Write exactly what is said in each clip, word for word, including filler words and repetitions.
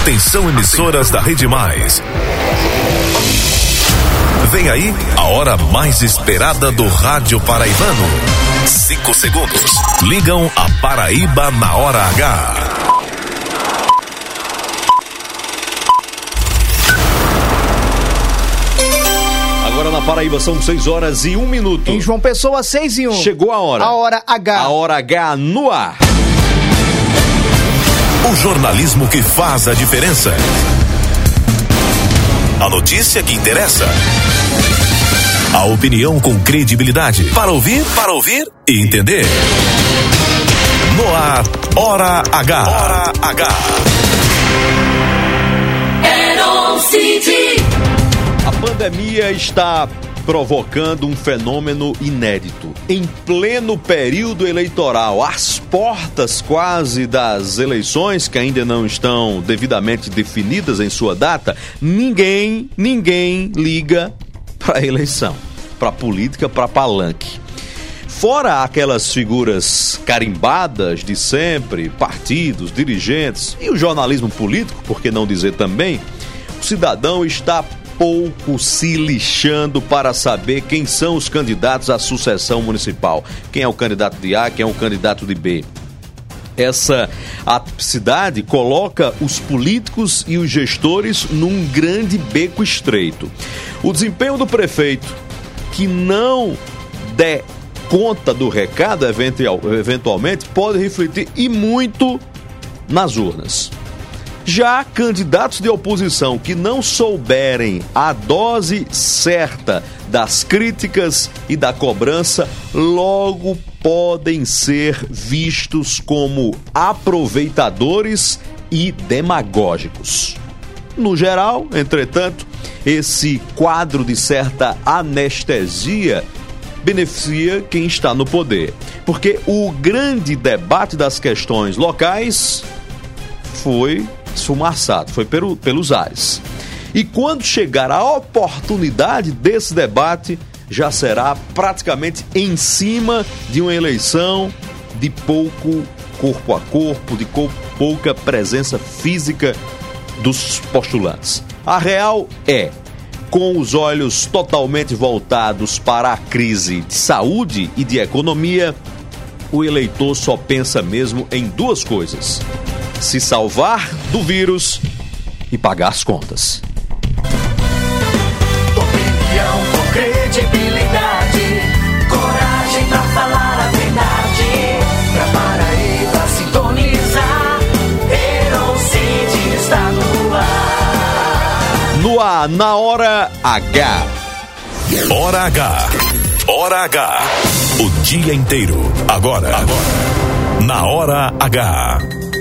Atenção, emissoras da Rede Mais. Vem aí a hora mais esperada do rádio paraibano. Cinco segundos. Ligam a Paraíba na hora H. Agora na Paraíba são seis horas e um minuto. Em João Pessoa, seis e um. Chegou a hora. A hora H. A hora H no ar. O jornalismo que faz a diferença. A notícia que interessa. A opinião com credibilidade. Para ouvir, para ouvir e entender. No ar, Hora H. Hora H. A pandemia está provocando um fenômeno inédito. Em pleno período eleitoral, às portas quase das eleições, que ainda não estão devidamente definidas em sua data, ninguém, ninguém liga para a eleição, para a política, para palanque. Fora aquelas figuras carimbadas de sempre, partidos, dirigentes e o jornalismo político, por que não dizer também, o cidadão está pouco se lixando para saber quem são os candidatos à sucessão municipal. Quem é o candidato de A, quem é o candidato de B. Essa atipicidade coloca os políticos e os gestores num grande beco estreito. O desempenho do prefeito, que não der conta do recado eventualmente, pode refletir e muito nas urnas. Já candidatos de oposição que não souberem a dose certa das críticas e da cobrança, logo podem ser vistos como aproveitadores e demagógicos. No geral, entretanto, esse quadro de certa anestesia beneficia quem está no poder, porque o grande debate das questões locais foi esfumaçado, foi pelo, pelos ares. E quando chegar a oportunidade desse debate, já será praticamente em cima de uma eleição de pouco corpo a corpo, de pouca presença física dos postulantes. A real é, com os olhos totalmente voltados para a crise de saúde e de economia, o eleitor só pensa mesmo em duas coisas: se salvar do vírus e pagar as contas. Opinião com credibilidade, coragem pra falar a verdade, pra Paraíba sintonizar, Herocide está no ar. No ar, na hora H. Hora H. Hora H. O dia inteiro. Agora. Agora. Na hora H.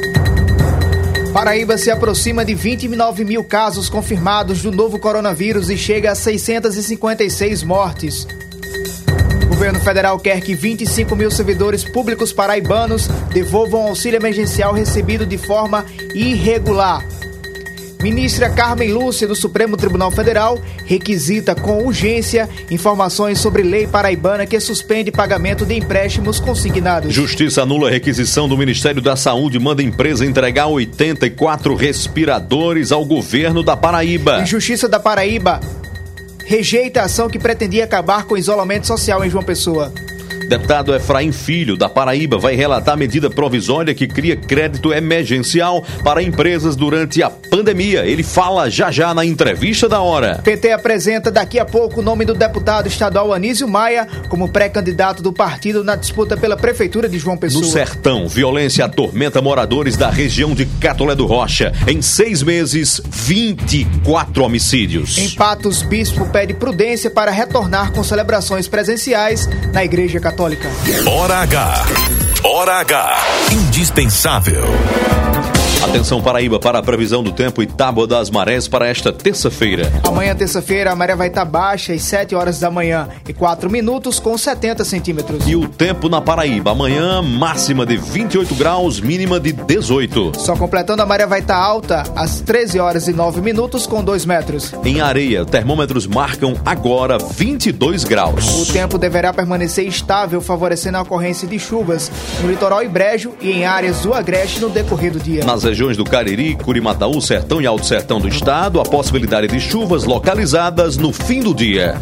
Paraíba se aproxima de vinte e nove mil casos confirmados do novo coronavírus e chega a seiscentas e cinquenta e seis mortes. O governo federal quer que vinte e cinco mil servidores públicos paraibanos devolvam o auxílio emergencial recebido de forma irregular. Ministra Carmen Lúcia, do Supremo Tribunal Federal, requisita com urgência informações sobre lei paraibana que suspende pagamento de empréstimos consignados. Justiça anula a requisição do Ministério da Saúde e manda a empresa entregar oitenta e quatro respiradores ao governo da Paraíba. Justiça da Paraíba rejeita a ação que pretendia acabar com o isolamento social em João Pessoa. Deputado Efraim Filho, da Paraíba, vai relatar a medida provisória que cria crédito emergencial para empresas durante a pandemia. Ele fala já já na entrevista da hora. P T apresenta daqui a pouco o nome do deputado estadual Anísio Maia como pré-candidato do partido na disputa pela Prefeitura de João Pessoa. No Sertão, violência atormenta moradores da região de Catolé do Rocha. Em seis meses, vinte e quatro homicídios. Em Patos, bispo pede prudência para retornar com celebrações presenciais na Igreja Católica. Hora H. Hora H. Indispensável. Atenção, Paraíba, para a previsão do tempo e tábua das marés para esta terça-feira. Amanhã, terça-feira, a maré vai estar baixa às sete horas da manhã e quatro minutos com setenta centímetros. E o tempo na Paraíba, amanhã máxima de vinte e oito graus, mínima de dezoito. Só completando, a maré vai estar alta às treze horas e nove minutos com dois metros. Em Areia, termômetros marcam agora vinte e dois graus. O tempo deverá permanecer estável, favorecendo a ocorrência de chuvas no litoral e brejo e em áreas do Agreste no decorrer do dia. Nas regiões regiões do Cariri, Curimataú, Sertão e Alto Sertão do estado. A possibilidade de chuvas localizadas no fim do dia.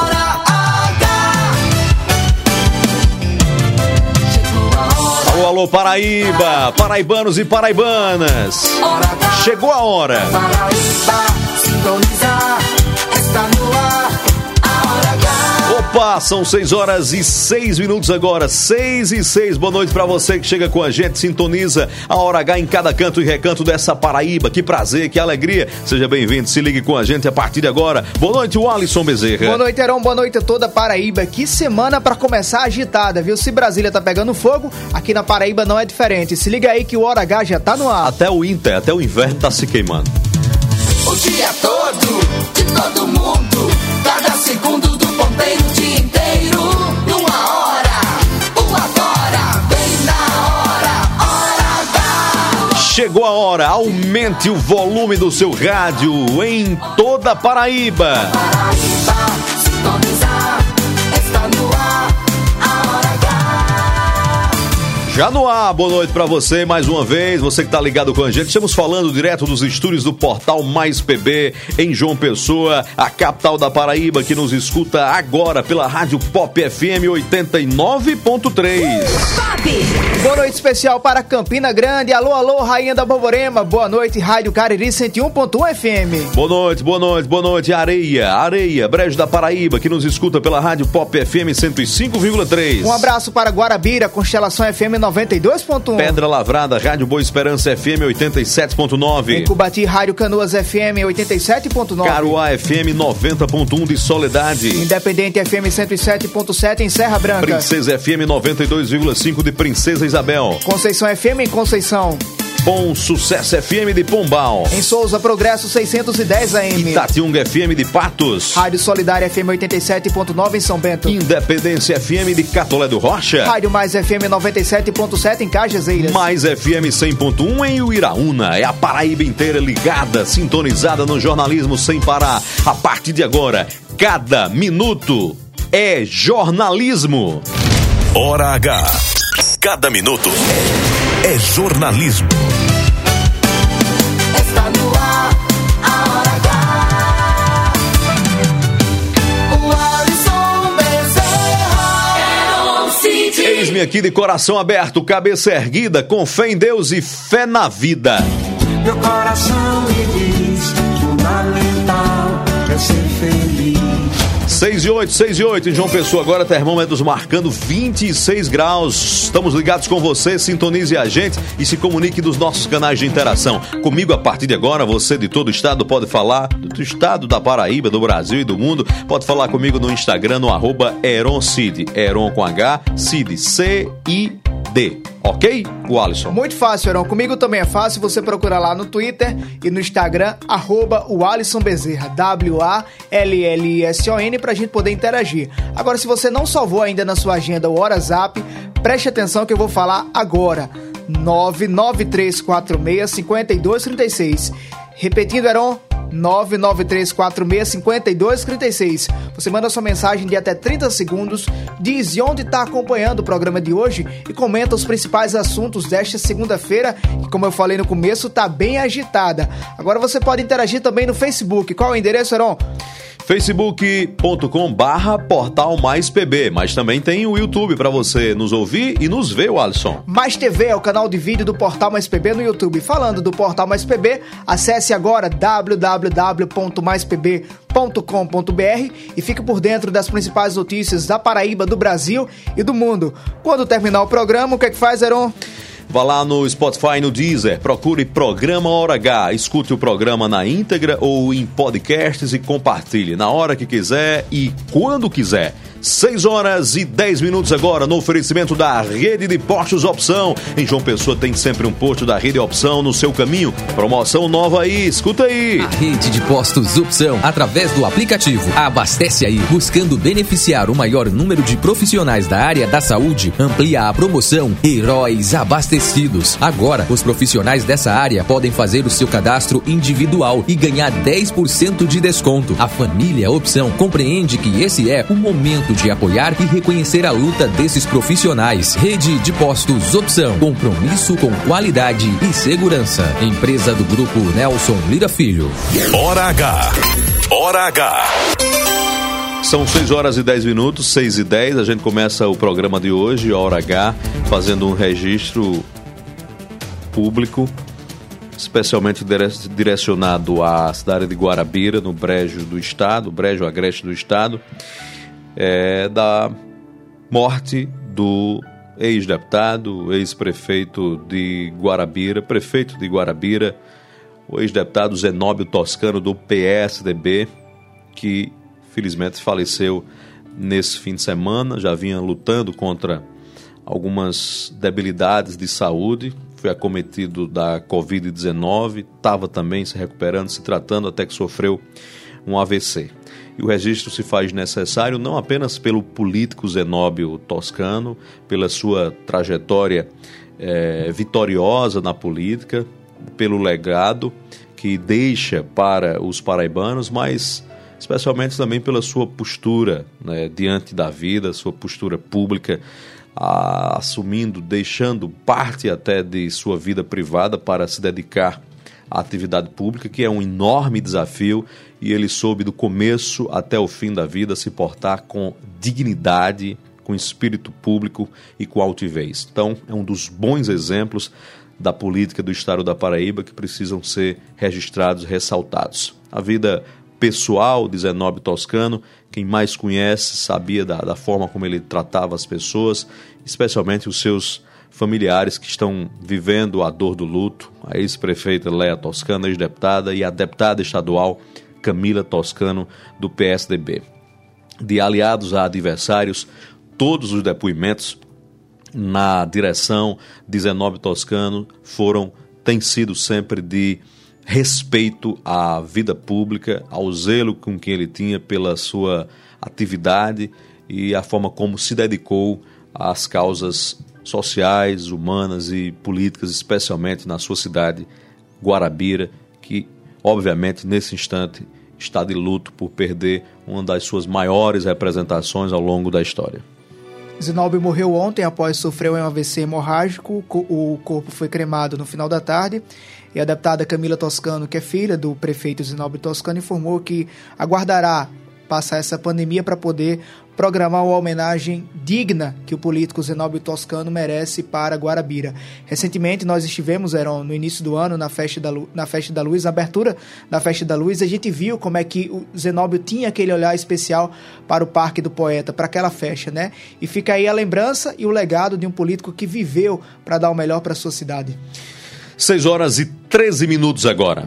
Alô, alô, Paraíba, paraibanos e paraibanas. Chegou a hora. Paraíba, sintonizar, está no ar, a hora H. Opa, são seis horas e seis minutos agora, seis e seis. Boa noite pra você que chega com a gente, sintoniza a Hora H em cada canto e recanto dessa Paraíba. Que prazer, que alegria. Seja bem-vindo, se ligue com a gente a partir de agora. Boa noite, o Alisson Bezerra. Boa noite, Heron, boa noite a toda Paraíba. Que semana pra começar agitada, viu? Se Brasília tá pegando fogo, aqui na Paraíba não é diferente. Se liga aí que o Hora H já tá no ar. Até o Inter, até o inverno tá se queimando. O dia todo, de todo mundo, cada segundo do ponteiro, o dia inteiro, numa hora, o agora, bem na hora, hora H. Chegou a hora, aumente o volume do seu rádio em toda a Paraíba. Paraíba, sintonizar, está no ar, a hora H. Já no ar, boa noite pra você mais uma vez, você que tá ligado com a gente. Estamos falando direto dos estúdios do Portal Mais P B em João Pessoa, a capital da Paraíba, que nos escuta agora pela Rádio Pop F M oitenta e nove ponto três. Boa noite especial para Campina Grande. Alô, alô, Rainha da Borborema. Boa noite, Rádio Cariri cento e um ponto um F M. Boa noite, boa noite, boa noite, Areia, Areia, Brejo da Paraíba, que nos escuta pela Rádio Pop F M cento e cinco vírgula três. Um abraço para Guarabira, Constelação F M noventa e dois ponto um. Pedra Lavrada, Rádio Boa Esperança F M oitenta e sete ponto nove. Em Cubati, Rádio Canoas F M oitenta e sete ponto nove. Caruá F M noventa ponto um de Soledade. Independente F M cento e sete ponto sete em Serra Branca. Princesa F M noventa e dois vírgula cinco de Princesa Isabel. Conceição F M em Conceição. Bom Sucesso F M de Pombal. Em Souza, Progresso seiscentos e dez A M. Itatiunga F M de Patos. Rádio Solidária F M oitenta e sete ponto nove em São Bento. Independência F M de Catolé do Rocha. Rádio Mais F M noventa e sete ponto sete em Cajazeiras. Mais F M cem ponto um em Uiraúna. É a Paraíba inteira ligada, sintonizada no jornalismo sem parar. A partir de agora, cada minuto é jornalismo. Hora H. Cada minuto é jornalismo. Está no ar, a hora H. O Alisson Bezerra, Heron City. Eis-me aqui de coração aberto, cabeça erguida, com fé em Deus e fé na vida. Meu coração me diz, fundamental é ser feliz. seis e oito, seis e oito em João Pessoa, agora termômetros marcando vinte e seis graus. Estamos ligados com você, sintonize a gente e se comunique dos nossos canais de interação. Comigo a partir de agora, você de todo o estado pode falar, do estado da Paraíba, do Brasil e do mundo, pode falar comigo no Instagram, no arroba Heroncid, Heron com H, Cid, C I D. Ok, o Alisson? Muito fácil, Heron. Comigo também é fácil. Você procura lá no Twitter e no Instagram, arroba o Alisson Bezerra, W A L L I S O N, pra gente poder interagir. Agora, se você não salvou ainda na sua agenda o WhatsApp, preste atenção que eu vou falar agora. nove nove três quatro seis, cinco dois três seis. Repetindo, Heron, nove nove três quatro seis, cinco dois três seis. Você manda sua mensagem de até trinta segundos, diz onde está acompanhando o programa de hoje e comenta os principais assuntos desta segunda-feira, que, como eu falei no começo, está bem agitada. Agora você pode interagir também no Facebook. Qual é o endereço, Heron? facebook ponto com barra Portal Mais P B, mas também tem o YouTube para você nos ouvir e nos ver, Alisson. Mais T V é o canal de vídeo do Portal Mais P B no YouTube. Falando do Portal Mais P B, acesse agora w w w ponto mais p b ponto com ponto b r e fique por dentro das principais notícias da Paraíba, do Brasil e do mundo. Quando terminar o programa, o que é que faz, Heron? Vá lá no Spotify, no Deezer, procure Programa Hora H, escute o programa na íntegra ou em podcasts e compartilhe na hora que quiser e quando quiser. seis horas e dez minutos agora, no oferecimento da Rede de Postos Opção. Em João Pessoa tem sempre um posto da Rede Opção no seu caminho. Promoção nova aí, escuta aí. A Rede de Postos Opção, através do aplicativo Abastece Aí, buscando beneficiar o maior número de profissionais da área da saúde, amplia a promoção Heróis Abastecidos. Agora, os profissionais dessa área podem fazer o seu cadastro individual e ganhar dez por cento de desconto. A família Opção compreende que esse é o momento momento de apoiar e reconhecer a luta desses profissionais. Rede de Postos Opção. Compromisso com qualidade e segurança. Empresa do Grupo Nelson Lira Filho. Hora H. Hora H. São seis horas e dez minutos, seis e dez. A gente começa o programa de hoje, Hora H, fazendo um registro público, especialmente direcionado à cidade de Guarabira, no Brejo do Estado, Brejo Agreste do Estado, é, da morte do ex-deputado, ex-prefeito de Guarabira, prefeito de Guarabira, o ex-deputado Zenóbio Toscano, do P S D B, que felizmente faleceu nesse fim de semana. Já vinha lutando contra algumas debilidades de saúde, foi acometido da covid dezenove, estava também se recuperando, se tratando, até que sofreu um A V C. E o registro se faz necessário não apenas pelo político Zenóbio Toscano, pela sua trajetória é, vitoriosa na política, pelo legado que deixa para os paraibanos, mas especialmente também pela sua postura, né, diante da vida, sua postura pública, a, assumindo, deixando parte até de sua vida privada para se dedicar à atividade pública, que é um enorme desafio, e ele soube do começo até o fim da vida se portar com dignidade, com espírito público e com altivez. Então, é um dos bons exemplos da política do Estado da Paraíba que precisam ser registrados e ressaltados. A vida pessoal de Zenóbio Toscano, quem mais conhece sabia da, da forma como ele tratava as pessoas, especialmente os seus familiares que estão vivendo a dor do luto, a ex-prefeita Léa Toscano, ex-deputada, e a deputada estadual Camila Toscano, do P S D B. De aliados a adversários, todos os depoimentos na direção de Zenóbio Toscano foram, têm sido sempre de respeito à vida pública, ao zelo com que ele tinha pela sua atividade e a forma como se dedicou às causas sociais, humanas e políticas, especialmente na sua cidade, Guarabira, que obviamente nesse instante está de luto por perder uma das suas maiores representações ao longo da história. Zenóbio morreu ontem após sofrer um A V C hemorrágico. O corpo foi cremado no final da tarde. E a deputada Camila Toscano, que é filha do prefeito Zenóbio Toscano, informou que aguardará passar essa pandemia para poder programar uma homenagem digna que o político Zenóbio Toscano merece para Guarabira. Recentemente nós estivemos, Heron, no início do ano, na Festa da Luz, na Festa da Luz, na abertura da Festa da Luz, a gente viu como é que o Zenóbio tinha aquele olhar especial para o Parque do Poeta, para aquela festa, né? E fica aí a lembrança e o legado de um político que viveu para dar o melhor para a sua cidade. seis horas e treze minutos agora.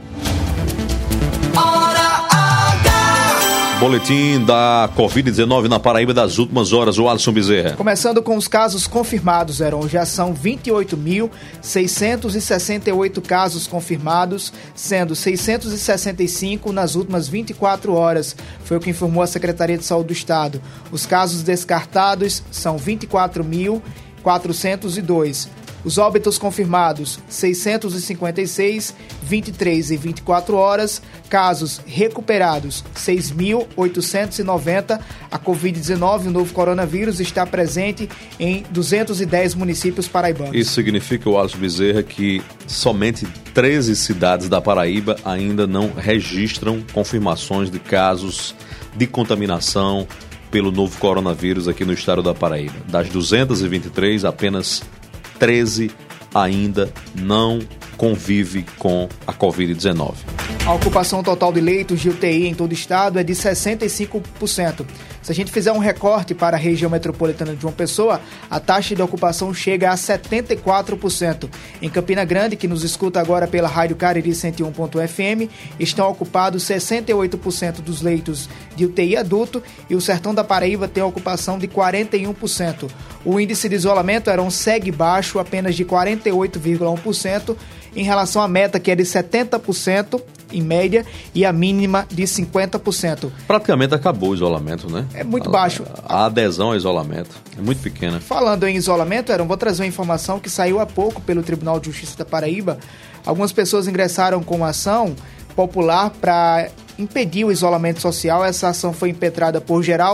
Boletim da covid dezenove na Paraíba das últimas horas, o Alisson Bezerra. Começando com os casos confirmados, Heron, já são vinte e oito mil seiscentos e sessenta e oito casos confirmados, sendo seiscentos e sessenta e cinco nas últimas vinte e quatro horas, foi o que informou a Secretaria de Saúde do Estado. Os casos descartados são vinte e quatro mil quatrocentos e dois. Os óbitos confirmados, seiscentos e cinquenta e seis, vinte e três e vinte e quatro horas. Casos recuperados, seis mil oitocentos e noventa. A covid dezenove, o novo coronavírus, está presente em duzentos e dez municípios paraibanos. Isso significa, o Alisson Bezerra, que somente treze cidades da Paraíba ainda não registram confirmações de casos de contaminação pelo novo coronavírus aqui no estado da Paraíba. Das duzentas e vinte e três, apenas treze ainda não convive com a covid dezenove. A ocupação total de leitos de U T I em todo o estado é de sessenta e cinco por cento. Se a gente fizer um recorte para a região metropolitana de João Pessoa, a taxa de ocupação chega a setenta e quatro por cento. Em Campina Grande, que nos escuta agora pela Rádio Cariri cento e um ponto F M, estão ocupados sessenta e oito por cento dos leitos de U T I adulto e o Sertão da Paraíba tem ocupação de quarenta e um por cento. O índice de isolamento era um segue baixo, apenas de quarenta e oito vírgula um por cento, em relação à meta, que é de setenta por cento em média, e a mínima de cinquenta por cento. Praticamente acabou o isolamento, né? É muito a, baixo. A adesão ao isolamento é muito pequena. Falando em isolamento, Aaron, vou trazer uma informação que saiu há pouco pelo Tribunal de Justiça da Paraíba. Algumas pessoas ingressaram com uma ação popular para impedir o isolamento social. Essa ação foi impetrada por Geraldo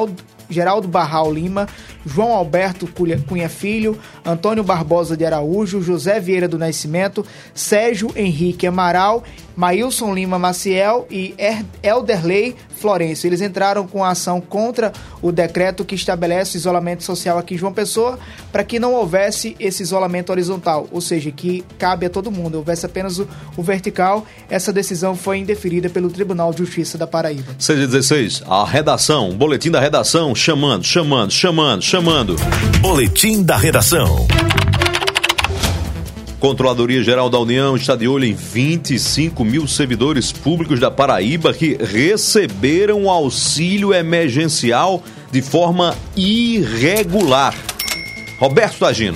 Geraldo Barral Lima, João Alberto Cunha Filho, Antônio Barbosa de Araújo, José Vieira do Nascimento, Sérgio Henrique Amaral, Maílson Lima Maciel e Elderley Florencio. Eles entraram com a ação contra o decreto que estabelece o isolamento social aqui em João Pessoa, para que não houvesse esse isolamento horizontal, ou seja, que cabe a todo mundo, houvesse apenas o, o vertical. Essa decisão foi indeferida pelo Tribunal de Justiça da Paraíba. seis e dezesseis, a redação, o boletim da redação, chamando, chamando, chamando, chamando. Boletim da redação. Controladoria Geral da União está de olho em vinte e cinco mil servidores públicos da Paraíba que receberam auxílio emergencial de forma irregular. Roberto Tagino.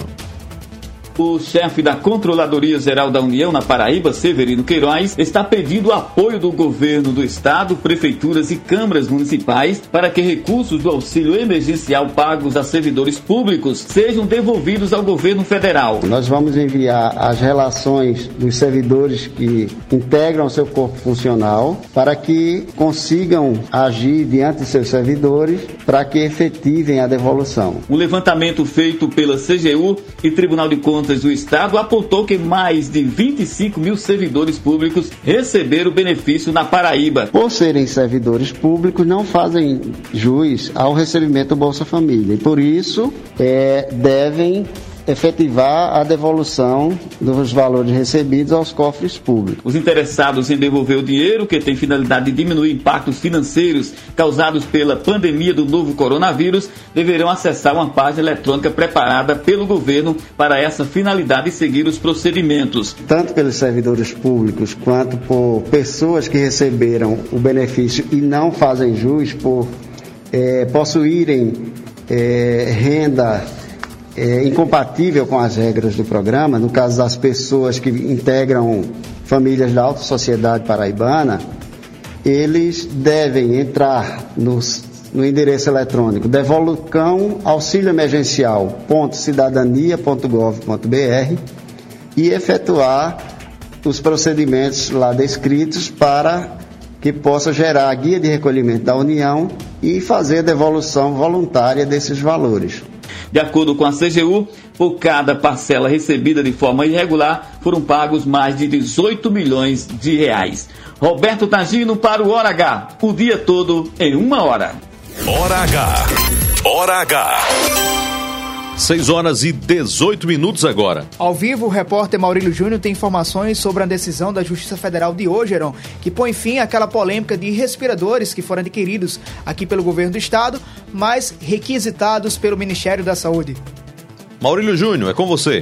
O chefe da Controladoria Geral da União na Paraíba, Severino Queiroz, está pedindo o apoio do governo do estado, prefeituras e câmaras municipais para que recursos do auxílio emergencial pagos a servidores públicos sejam devolvidos ao governo federal. Nós vamos enviar as relações dos servidores que integram seu corpo funcional para que consigam agir diante de seus servidores para que efetivem a devolução. Um levantamento feito pela C G U e Tribunal de Contas do Estado apontou que mais de vinte e cinco mil servidores públicos receberam benefício na Paraíba. Por serem servidores públicos, não fazem jus ao recebimento do Bolsa Família e, por isso, é, devem efetivar a devolução dos valores recebidos aos cofres públicos. Os interessados em devolver o dinheiro, que tem finalidade de diminuir impactos financeiros causados pela pandemia do novo coronavírus, deverão acessar uma página eletrônica preparada pelo governo para essa finalidade e seguir os procedimentos. Tanto pelos servidores públicos quanto por pessoas que receberam o benefício e não fazem jus por é, possuírem é, renda É, incompatível com as regras do programa, no caso das pessoas que integram famílias da alta sociedade paraibana, eles devem entrar nos, no endereço eletrônico devolucão auxílio emergencial ponto cidadania ponto gov ponto br e efetuar os procedimentos lá descritos para que possa gerar a guia de recolhimento da União e fazer a devolução voluntária desses valores. De acordo com a C G U, por cada parcela recebida de forma irregular, foram pagos mais de dezoito milhões de reais. Roberto Tagino para o Hora H, o dia todo em uma hora. Hora H. Hora H. seis horas e dezoito minutos agora. Ao vivo, o repórter Maurílio Júnior tem informações sobre a decisão da Justiça Federal de hoje, Heron, que põe fim àquela polêmica de respiradores que foram adquiridos aqui pelo governo do estado, mas requisitados pelo Ministério da Saúde. Maurílio Júnior, é com você.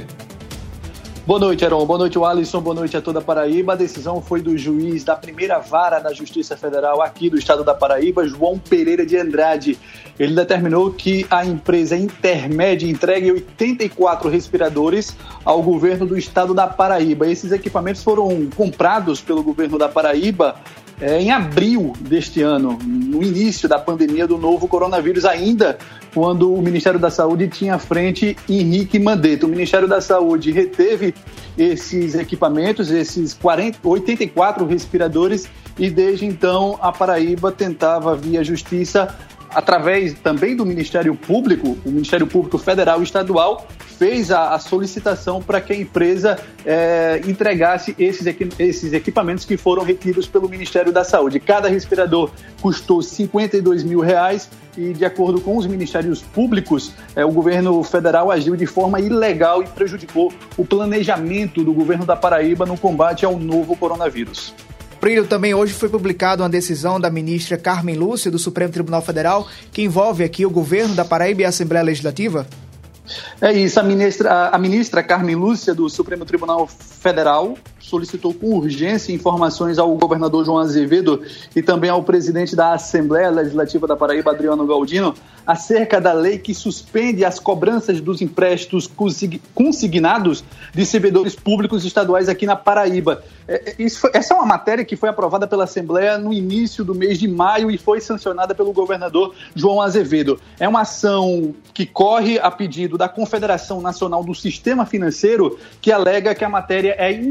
Boa noite, Heron. Boa noite, Alisson. Boa noite a toda a Paraíba. A decisão foi do juiz da primeira vara da Justiça Federal aqui do estado da Paraíba, João Pereira de Andrade. Ele determinou que a empresa Intermed entregue oitenta e quatro respiradores ao governo do estado da Paraíba. Esses equipamentos foram comprados pelo governo da Paraíba é, em abril deste ano, no início da pandemia do novo coronavírus, ainda quando o Ministério da Saúde tinha à frente Henrique Mandetta. O Ministério da Saúde reteve esses equipamentos, esses quarenta, oitenta e quatro respiradores, e desde então a Paraíba tentava, via Justiça, através também do Ministério Público, o Ministério Público Federal e Estadual, fez a, a solicitação para que a empresa é, entregasse esses, equi- esses equipamentos que foram retidos pelo Ministério da Saúde. Cada respirador custou cinquenta e dois mil reais e, de acordo com os Ministérios Públicos, é, o governo federal agiu de forma ilegal e prejudicou o planejamento do governo da Paraíba no combate ao novo coronavírus. Brilho, também hoje foi publicada uma decisão da ministra Carmen Lúcia, do Supremo Tribunal Federal, que envolve aqui o governo da Paraíba e a Assembleia Legislativa. É isso, a ministra, a ministra Carmen Lúcia, do Supremo Tribunal Federal, solicitou com urgência informações ao governador João Azevedo e também ao presidente da Assembleia Legislativa da Paraíba, Adriano Galdino, acerca da lei que suspende as cobranças dos empréstimos consignados de servidores públicos estaduais aqui na Paraíba. Isso foi, essa é uma matéria que foi aprovada pela Assembleia no início do mês de maio e foi sancionada pelo governador João Azevedo. É uma ação que corre a pedido da Confederação Nacional do Sistema Financeiro, que alega que a matéria é inconstitucional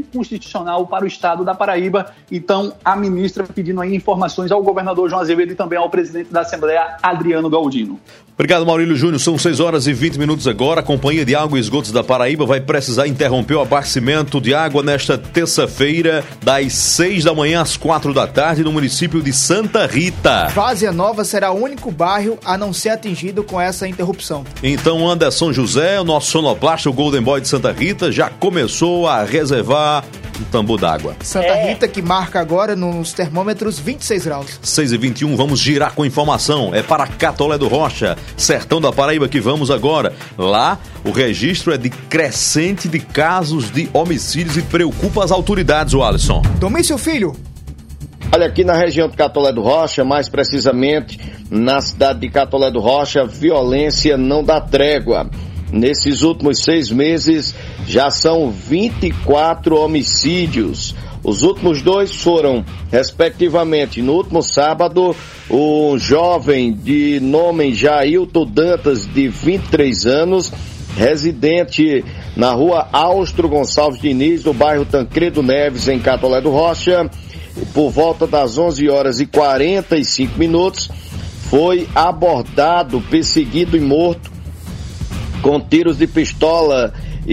inconstitucional para o estado da Paraíba. Então, a ministra pedindo aí informações ao governador João Azevedo e também ao presidente da Assembleia, Adriano Galdino. Obrigado, Maurílio Júnior. São seis horas e vinte minutos agora. A Companhia de Água e Esgotos da Paraíba vai precisar interromper o abastecimento de água nesta terça-feira, das seis da manhã às quatro da tarde, no município de Santa Rita. Várzea Nova será o único bairro a não ser atingido com essa interrupção. Então, Anderson José, o nosso sonoplasta, o Golden Boy de Santa Rita, já começou a reservar um tambor d'água. Santa é. Rita, que marca agora nos termômetros vinte e seis graus. seis e vinte e um, vamos girar com informação. É para Catolé do Rocha, sertão da Paraíba, que vamos agora. Lá, o registro é de crescente de casos de homicídios e preocupa as autoridades, o Alisson. Domício Filho. Olha, aqui na região de Catolé do Rocha, mais precisamente na cidade de Catolé do Rocha, violência não dá trégua. Nesses últimos seis meses, já são vinte e quatro homicídios. Os últimos dois foram, respectivamente, no último sábado, um jovem de nome Jailton Dantas, de vinte e três anos, residente na rua Austro Gonçalves Diniz, no bairro Tancredo Neves, em Catolé do Rocha, por volta das onze horas e quarenta e cinco minutos, foi abordado, perseguido e morto com tiros de pistola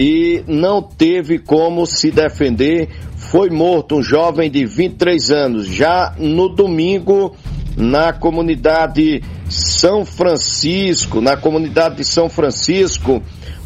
e não teve como se defender. Foi morto um jovem de vinte e três anos. Já no domingo, na comunidade São Francisco, na comunidade de São Francisco,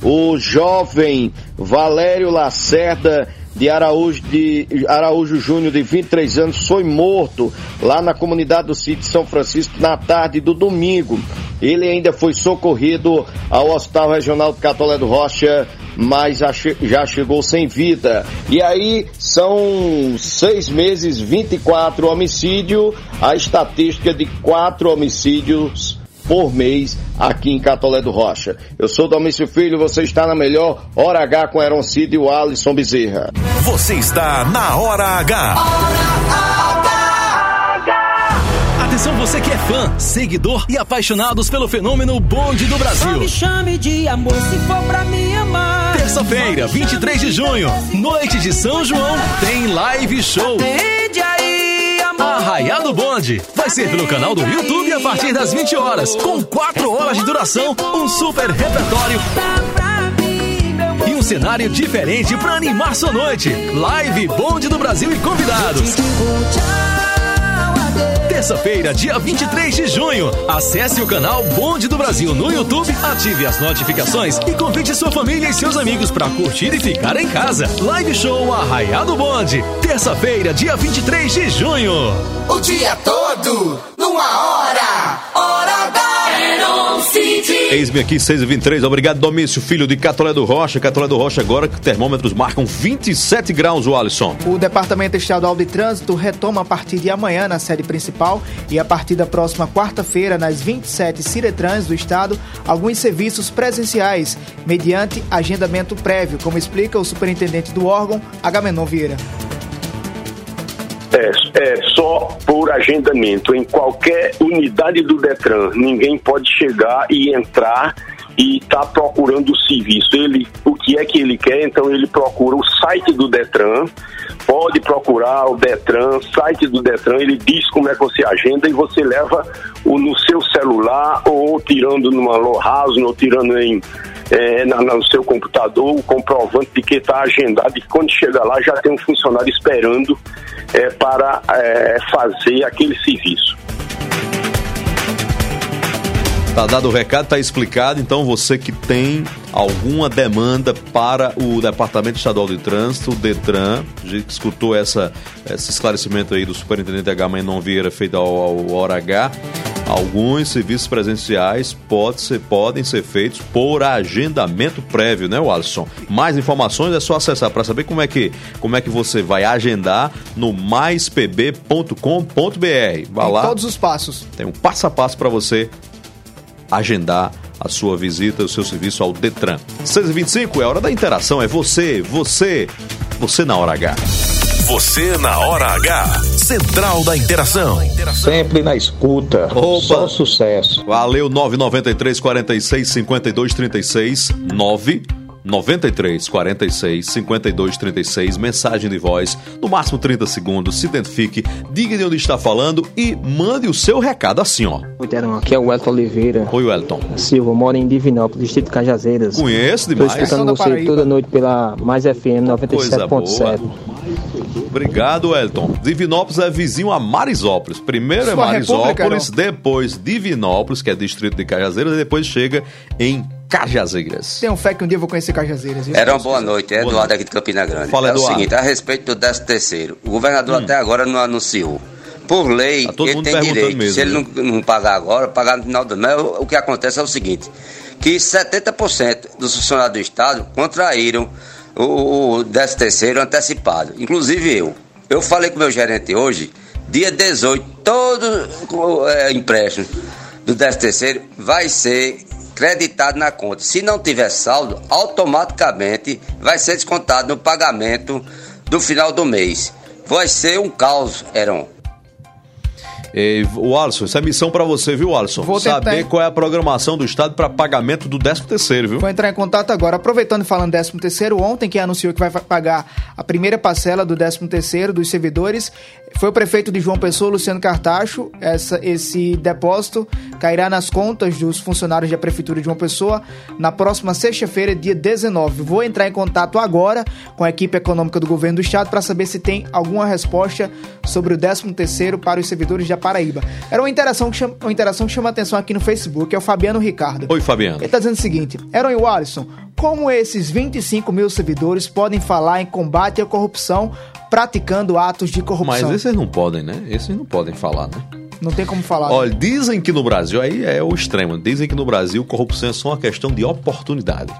o jovem Valério Lacerda de Araújo, de Araújo Júnior, de vinte e três anos, foi morto lá na comunidade do sítio São Francisco na tarde do domingo. Ele ainda foi socorrido ao Hospital Regional de Catolé do Rocha, mas já, che- já chegou sem vida. E aí são seis meses, vinte e quatro homicídios, a estatística de quatro homicídios por mês aqui em Catolé do Rocha. Eu sou Domício Filho, você está na melhor Hora H com Aaron Cid e o Alisson Bezerra. Você está na Hora H. Atenção, você que é fã, seguidor e apaixonados pelo fenômeno Bonde do Brasil. Não me chame de amor se for pra me amar. Terça-feira, vinte e três de junho, noite de São João, tem live show. Atende aí, amor. Arraiá do Bonde. Vai ser pelo canal do YouTube a partir das vinte horas, com quatro horas de duração, um super repertório e um cenário diferente pra animar sua noite. Live Bonde do Brasil e convidados. Terça-feira, dia vinte e três de junho. Acesse o canal Bonde do Brasil no YouTube, ative as notificações e convide sua família e seus amigos para curtir e ficar em casa. Live Show Arraiá do Bonde. Terça-feira, dia vinte e três de junho. O dia todo, numa hora. Hora da Aaron Cid. Eis-me aqui, seis e vinte e três. Obrigado, Domício Filho, de Catolé do Rocha. Catolé do Rocha agora, que termômetros marcam vinte e sete graus, o Alisson. O Departamento Estadual de Trânsito retoma a partir de amanhã na sede principal e a partir da próxima quarta-feira nas vinte e sete Ciretrans do estado alguns serviços presenciais, mediante agendamento prévio, como explica o superintendente do órgão, Agamenon Vieira. É, é só por agendamento. Em qualquer unidade do Detran, ninguém pode chegar e entrar e tá procurando o serviço. Ele, o que é que ele quer? Então ele procura o site do Detran, pode procurar o Detran, site do Detran, ele diz como é que você agenda e você leva o, no seu celular ou tirando numa Lohasno ou tirando em É, na, no seu computador, o comprovante de que está agendado e que quando chega lá já tem um funcionário esperando é, para é, fazer aquele serviço. Tá dado o recado, tá explicado. Então você que tem alguma demanda para o Departamento Estadual de Trânsito, o Detran, a gente escutou essa, esse esclarecimento aí do superintendente Agamenon Vieira feito ao, ao Hora H. Alguns serviços presenciais pode ser, podem ser feitos por agendamento prévio, né, Alisson? Mais informações é só acessar para saber como é, que, como é que você vai agendar no mais p b ponto com ponto b r. Vá lá. Todos os passos. Tem um passo a passo para você agendar a sua visita, o seu serviço ao Detran. seis e vinte e cinco é hora da interação, é você, você, você na Hora H. Você na Hora H. Central da Interação. Sempre na escuta. Opa. Só sucesso. Valeu, nove nove três, quarenta e seis, cinquenta e dois, trinta e seis. nove nove três, quarenta e seis, cinquenta e dois, trinta e seis, mensagem de voz, no máximo trinta segundos, se identifique, diga de onde está falando e mande o seu recado assim, ó. Aqui é o Wellington Oliveira. Oi, Wellington. Silva, moro em Divinópolis, distrito de Cajazeiras. Conheço demais. Estou escutando você toda noite pela Mais F M noventa e sete ponto sete. Obrigado, Wellington. Divinópolis é vizinho a Marisópolis. Primeiro Sua é Marisópolis, depois Divinópolis, que é distrito de Cajazeiras, e depois chega em Cajazeiras. Tem um fé que um dia eu vou conhecer Cajazeiras. Era uma boa noite, é Eduardo aqui de Campina Grande. Fala, é Eduardo. o seguinte, a respeito do décimo terceiro, o governador hum. até agora não anunciou. Por lei, tá ele tem direito, mesmo, se ele não, não pagar agora, pagar no final do mês, o que acontece é o seguinte, que setenta por cento dos funcionários do Estado contraíram o, o décimo terceiro antecipado, inclusive eu. Eu falei com o meu gerente hoje, dia dezoito, todo é, empréstimo do décimo terceiro vai ser creditado na conta. Se não tiver saldo, automaticamente vai ser descontado no pagamento do final do mês. Vai ser um caos, Heron. E, o Alisson, essa é missão pra você, viu, Alisson? Vou saber tentar... qual é a programação do Estado para pagamento do décimo terceiro, viu? Vou entrar em contato agora. Aproveitando e falando décimo terceiro, ontem quem anunciou que vai pagar a primeira parcela do décimo terceiro dos servidores foi o prefeito de João Pessoa, Luciano Cartacho. Essa, esse depósito cairá nas contas dos funcionários da Prefeitura de João Pessoa na próxima sexta-feira, dia dezenove. Vou entrar em contato agora com a equipe econômica do governo do Estado para saber se tem alguma resposta sobre o décimo terceiro para os servidores da Paraíba. Era uma interação, que chama, uma interação que chama atenção aqui no Facebook, é o Fabiano Ricardo. Oi, Fabiano. Ele está dizendo o seguinte: Heron e Walisson, como esses vinte e cinco mil servidores podem falar em combate à corrupção praticando atos de corrupção? Mas esses não podem, né? Esses não podem falar, né? Não tem como falar. Olha, dizem que no Brasil, aí é o extremo, dizem que no Brasil corrupção é só uma questão de oportunidade.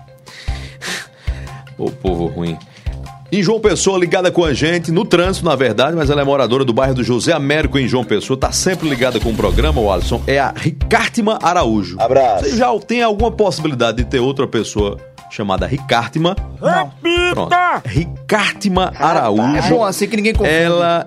O povo ruim. Em João Pessoa, ligada com a gente, no trânsito, na verdade, mas ela é moradora do bairro do José Américo, em João Pessoa, tá sempre ligada com o programa, o Alisson, é a Ricártima Araújo. Abraço. Você já tem alguma possibilidade de ter outra pessoa chamada Ricártima? Não. Pronto. Ricártima Araújo. É bom assim que ninguém confunde. Ela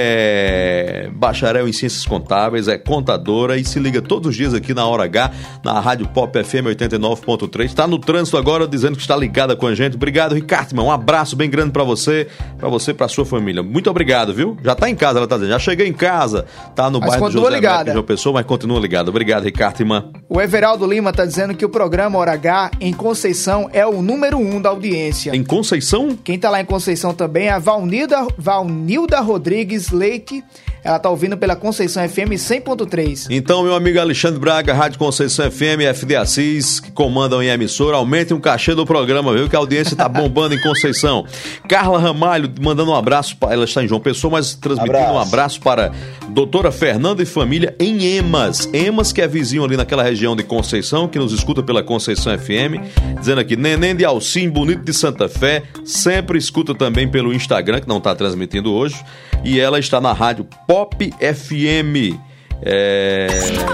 é bacharel em ciências contábeis, é contadora e se liga todos os dias aqui na Hora H, na Rádio Pop F M oitenta e nove ponto três. Está no trânsito agora dizendo que está ligada com a gente. Obrigado, Ricártima. Um abraço bem grande para você, para você, para sua família. Muito obrigado, viu? Já tá em casa, ela tá dizendo. Já cheguei em casa. Tá no mas bairro do José ligada. Américo, João Pessoa, mas continua ligado. Obrigado, Ricártima. O Everaldo Lima tá dizendo que o programa Hora H em Conceição é o número um da audiência. Em Conceição? Quem tá lá em Conceição também é a Valnilda, Valnilda Rodrigues Leite. Ela tá ouvindo pela Conceição F M cem ponto três. Então, meu amigo Alexandre Braga, Rádio Conceição F M, F D Assis, que comandam em emissora, aumentem o cachê do programa, viu? Que a audiência tá bombando em Conceição. Carla Ramalho, mandando um abraço, pra, ela está em João Pessoa, mas transmitindo abraço. um abraço para doutora Fernanda e família em Emas. Emas, que é vizinho ali naquela região de Conceição, que nos escuta pela Conceição F M, dizendo aqui, Neném de Alcim, bonito de Santa Fé, sempre escuta também pelo Instagram, que não está transmitindo hoje, e ela está na rádio Pop F M. É...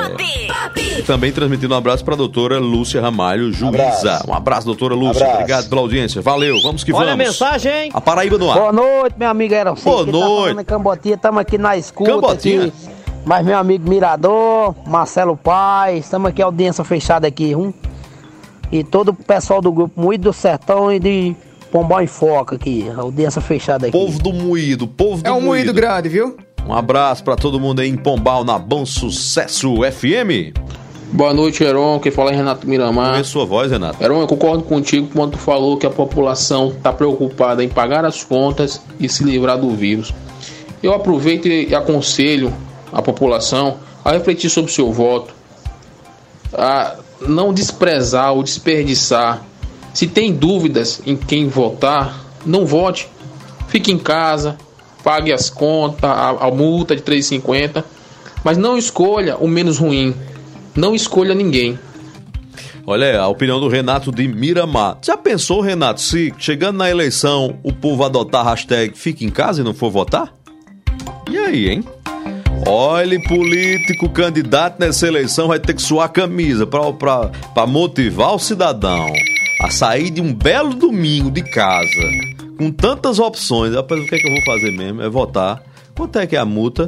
Também transmitindo um abraço para a doutora Lúcia Ramalho, juíza. Abraço. Um abraço, doutora Lúcia. Abraço. Obrigado pela audiência. Valeu, vamos que Olha vamos. Olha a mensagem, hein? A Paraíba no ar. Boa noite, meu amigo Heron. Boa noite. Tá Cambotinha, estamos aqui na escuta. Cambotinha? Aqui. Mas meu amigo Mirador, Marcelo Paz, estamos aqui, audiência fechada aqui, hum? E todo o pessoal do grupo Moído do Sertão e de Pombal e Foca aqui, audiência fechada aqui. Povo do Moído, povo do É um Moído. moído grande, viu? Um abraço pra todo mundo aí em Pombal, na Bom Sucesso F M. Boa noite, Heron. Quem fala é Renato Miramar. Conheço sua voz, Renato. Heron, eu concordo contigo quando tu falou que a população está preocupada em pagar as contas e se livrar do vírus. Eu aproveito e aconselho a população a refletir sobre o seu voto, a não desprezar ou desperdiçar. Se tem dúvidas em quem votar, não vote. Fique em casa, pague as contas, a, a multa de três reais e cinquenta centavos, mas não escolha o menos ruim. Não escolha ninguém. Olha a opinião do Renato de Miramar. Já pensou, Renato, se chegando na eleição o povo adotar a hashtag Fique em Casa e não for votar? E aí, hein? Olha, político, candidato nessa eleição vai ter que suar a camisa para motivar o cidadão a sair de um belo domingo de casa com tantas opções. Rapaz, o que é que eu vou fazer mesmo? É votar. Quanto é que é a multa?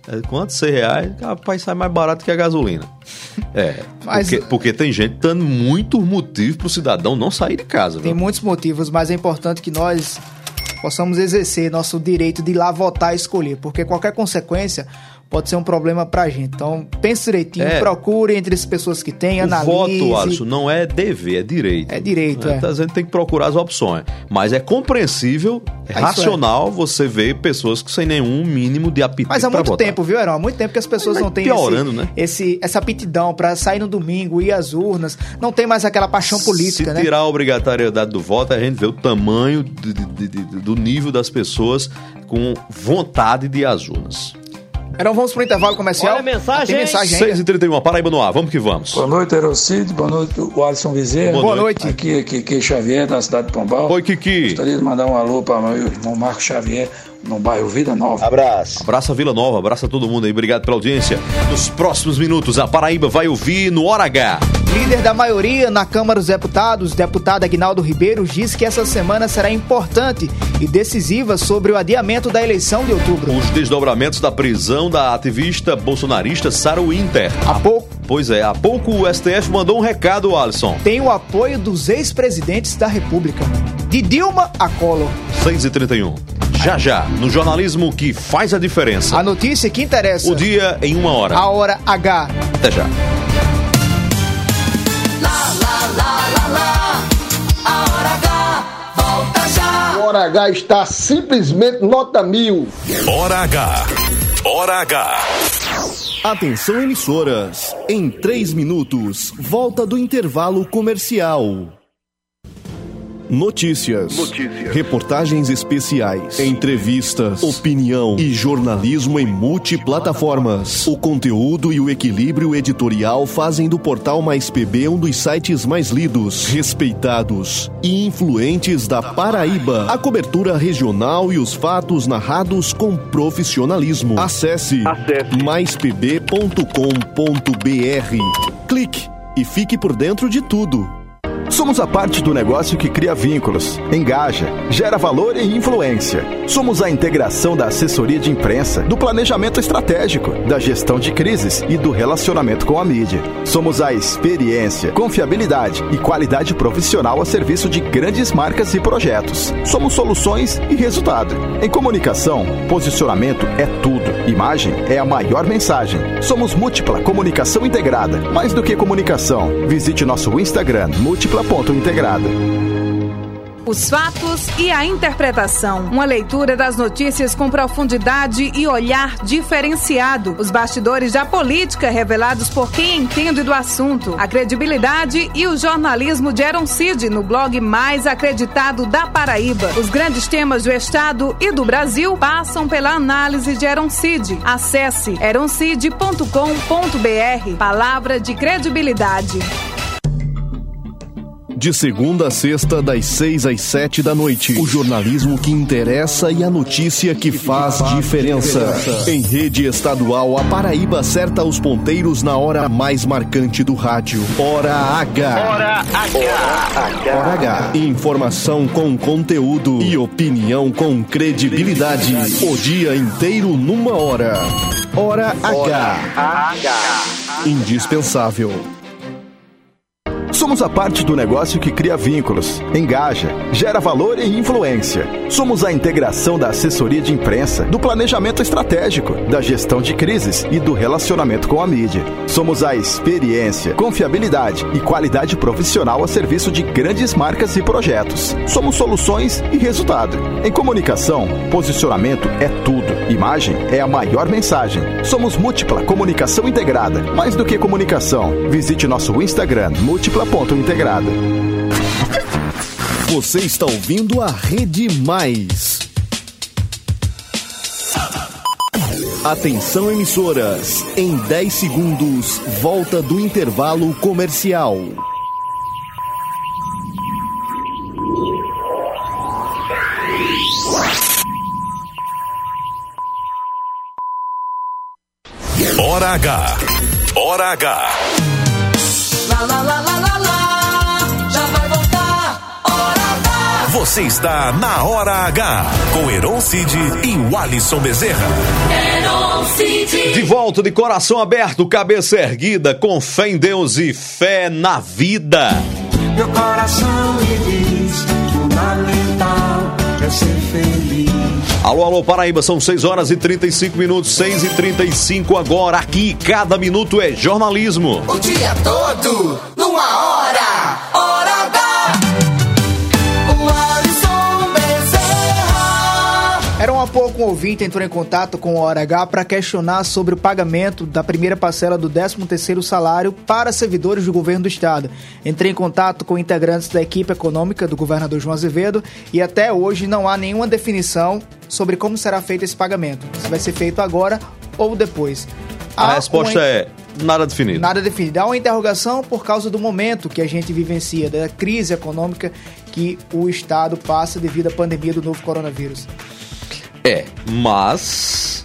É, quanto? seis reais? Rapaz, sai mais barato que a gasolina. É, mas, porque, porque tem gente dando muitos motivos pro cidadão não sair de casa. Tem viu? muitos motivos, mas é importante que nós possamos exercer nosso direito de ir lá votar e escolher, porque qualquer consequência pode ser um problema pra gente. Então, pense direitinho, é. procure entre as pessoas que tem, analise. O voto, Alisson, não é dever, é direito. É direito, é. é. A gente tem que procurar as opções. Mas é compreensível, é racional é. você ver pessoas que sem nenhum mínimo de aptidão. Mas há muito votar. tempo, viu, Heron? Há muito tempo que as pessoas não têm piorando, esse, né? esse, essa aptidão pra sair no domingo, ir às urnas. Não tem mais aquela paixão política, Se né? Se tirar a obrigatoriedade do voto, a gente vê o tamanho de, de, de, do nível das pessoas com vontade de ir às urnas. Então vamos pro intervalo comercial. Olha a mensagem. Tem mensagem seis e trinta e um, Paraíba no ar. Vamos que vamos. Boa noite, Erocide. Boa noite, o Alisson Bezerra. Boa, Boa noite. Aqui é Kiki Xavier, da cidade de Pombal. Oi, Kiki. Gostaria de mandar um alô para meu irmão Marco Xavier, no bairro Vida Nova. Abraço. Abraço a Vila Nova, abraço a todo mundo aí. Obrigado pela audiência. Nos próximos minutos, a Paraíba vai ouvir no Hora H. Líder da maioria na Câmara dos Deputados, deputado Aguinaldo Ribeiro, diz que essa semana será importante e decisiva sobre o adiamento da eleição de outubro. Os desdobramentos da prisão da ativista bolsonarista Sarah Winter. Há pouco... Pois é, há pouco o S T F mandou um recado, Alisson. Tem o apoio dos ex-presidentes da República, de Dilma a Collor. seis e trinta e um. Já já, no jornalismo que faz a diferença. A notícia que interessa. O dia em uma hora. A Hora H. Até já. Hora H está simplesmente nota mil. Hora H. Hora H. Atenção, emissoras. Em três minutos, volta do intervalo comercial. Notícias, Notícias, reportagens especiais, entrevistas, opinião e jornalismo em multiplataformas. O conteúdo e o equilíbrio editorial fazem do Portal Mais P B um dos sites mais lidos, respeitados e influentes da Paraíba. A cobertura regional e os fatos narrados com profissionalismo. Acesse, Acesse. mais p b ponto com ponto b r. Clique e fique por dentro de tudo. Somos a parte do negócio que cria vínculos, engaja, gera valor e influência. Somos a integração da assessoria de imprensa, do planejamento estratégico, da gestão de crises e do relacionamento com a mídia. Somos a experiência, confiabilidade e qualidade profissional a serviço de grandes marcas e projetos. Somos soluções e resultado. Em comunicação, posicionamento é tudo. Imagem é a maior mensagem. Somos Múltipla Comunicação Integrada. Mais do que comunicação, visite nosso Instagram, múltipla ponto integrada. Os fatos e a interpretação. Uma leitura das notícias com profundidade e olhar diferenciado. Os bastidores da política revelados por quem entende do assunto. A credibilidade e o jornalismo de Heron Cid no blog mais acreditado da Paraíba. Os grandes temas do estado e do Brasil passam pela análise de Heron Cid. Acesse heron cid ponto com ponto b r. Palavra de credibilidade. De segunda a sexta, das seis às sete da noite. O jornalismo que interessa e a notícia que faz diferença. Em rede estadual, a Paraíba acerta os ponteiros na hora mais marcante do rádio. Hora H. Hora H. Hora H. Informação com conteúdo e opinião com credibilidade. O dia inteiro numa hora. Hora H. Indispensável. Somos a parte do negócio que cria vínculos, engaja, gera valor e influência. Somos a integração da assessoria de imprensa, do planejamento estratégico, da gestão de crises e do relacionamento com a mídia. Somos a experiência, confiabilidade e qualidade profissional a serviço de grandes marcas e projetos. Somos soluções e resultado. Em comunicação, posicionamento é tudo. Imagem é a maior mensagem. Somos Múltipla Comunicação Integrada. Mais do que comunicação, visite nosso Instagram, múltipla ponto integrada. Você está ouvindo a Rede Mais. Atenção, emissoras. Em dez segundos, volta do intervalo comercial. Hora H. Hora H. Lá, lá, lá, lá, lá, lá, já vai voltar, Hora H. Você está na Hora H, com Heron Cid e o Alisson Bezerra. Heron Cid. De volta, de coração aberto, cabeça erguida, com fé em Deus e fé na vida. Meu coração me diz, fundamental é ser feliz. Alô, alô, Paraíba, são seis horas e trinta e cinco minutos, seis e trinta e cinco agora. Aqui, cada minuto é jornalismo. O dia todo, numa hora, hora H. O Alisson Bezerra. Era um há pouco um ouvinte entrou em contato com o Hora H para questionar sobre o pagamento da primeira parcela do décimo terceiro salário para servidores do governo do estado. Entrei em contato com integrantes da equipe econômica do governador João Azevedo e até hoje não há nenhuma definição sobre como será feito esse pagamento. Se vai ser feito agora ou depois. A há resposta uma... é nada definido. Nada definido. Há uma interrogação por causa do momento que a gente vivencia, da crise econômica que o estado passa devido à pandemia do novo coronavírus. É, mas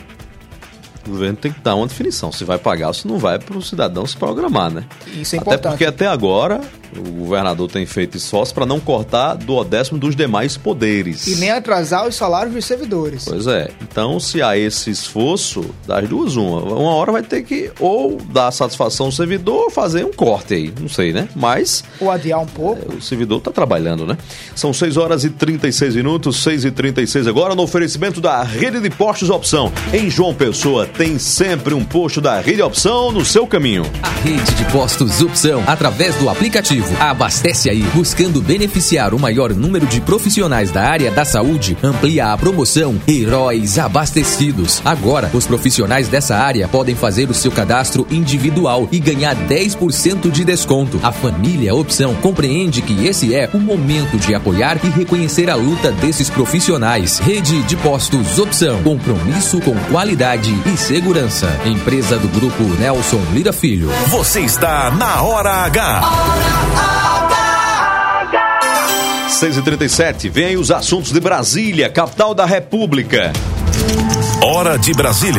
o governo tem que dar uma definição. Se vai pagar ou se não vai, para o cidadão se programar, né? Isso é até importante. Porque até agora o governador tem feito esforço para não cortar do décimo dos demais poderes. E nem atrasar os salários dos servidores. Pois é. Então, se há esse esforço, das duas, uma. Uma hora vai ter que ou dar satisfação ao servidor ou fazer um corte aí. Não sei, né? Mas... ou adiar um pouco. É, o servidor está trabalhando, né? São seis horas e trinta e seis minutos, seis e trinta e seis agora, no oferecimento da Rede de Postos Opção. Em João Pessoa, tem sempre um posto da Rede Opção no seu caminho. A Rede de Postos Opção, através do aplicativo Abastece Aí, buscando beneficiar o maior número de profissionais da área da saúde, amplia a promoção Heróis Abastecidos. Agora, os profissionais dessa área podem fazer o seu cadastro individual e ganhar dez por cento de desconto. A família Opção compreende que esse é o momento de apoiar e reconhecer a luta desses profissionais. Rede de Postos Opção, compromisso com qualidade e segurança. Empresa do Grupo Nelson Lira Filho. Você está na Hora H. seis e trinta e sete, vem aí os assuntos de Brasília, capital da República. Hora de Brasília.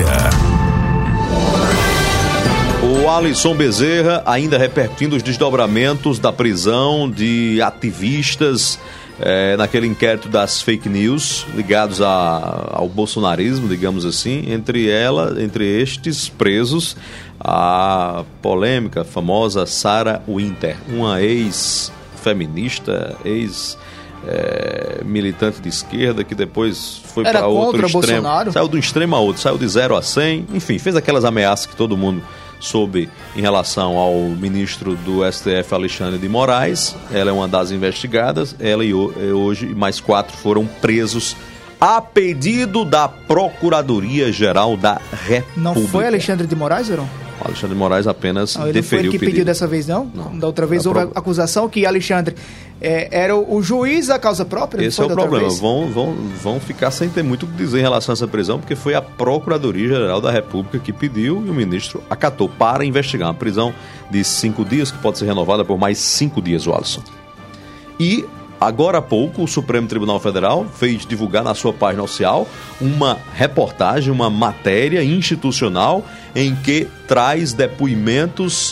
O Alisson Bezerra ainda repercutindo os desdobramentos da prisão de ativistas é, naquele inquérito das fake news ligados a, ao bolsonarismo, digamos assim, entre ela, entre estes presos, a polêmica, famosa Sarah Winter, uma ex-feminista, ex É, militante de esquerda que depois foi para outro extremo. Bolsonaro. Saiu de um extremo a outro, saiu de zero a cem, enfim, fez aquelas ameaças que todo mundo soube em relação ao ministro do S T F, Alexandre de Moraes. Ela é uma das investigadas, ela e hoje mais quatro foram presos a pedido da Procuradoria-Geral da República. Não foi Alexandre de Moraes, Heron? Alexandre de Moraes apenas ah, ele deferiu não foi ele que o pedido. pediu dessa vez, não? não. Da outra vez da houve pro... a acusação que Alexandre é, era o, o juiz da causa própria? Esse é o problema. Vão, vão, vão ficar sem ter muito o que dizer em relação a essa prisão, porque foi a Procuradoria-Geral da República que pediu e o ministro acatou para investigar. Uma prisão de cinco dias que pode ser renovada por mais cinco dias, Alisson. E agora há pouco, o Supremo Tribunal Federal fez divulgar na sua página oficial uma reportagem, uma matéria institucional em que traz depoimentos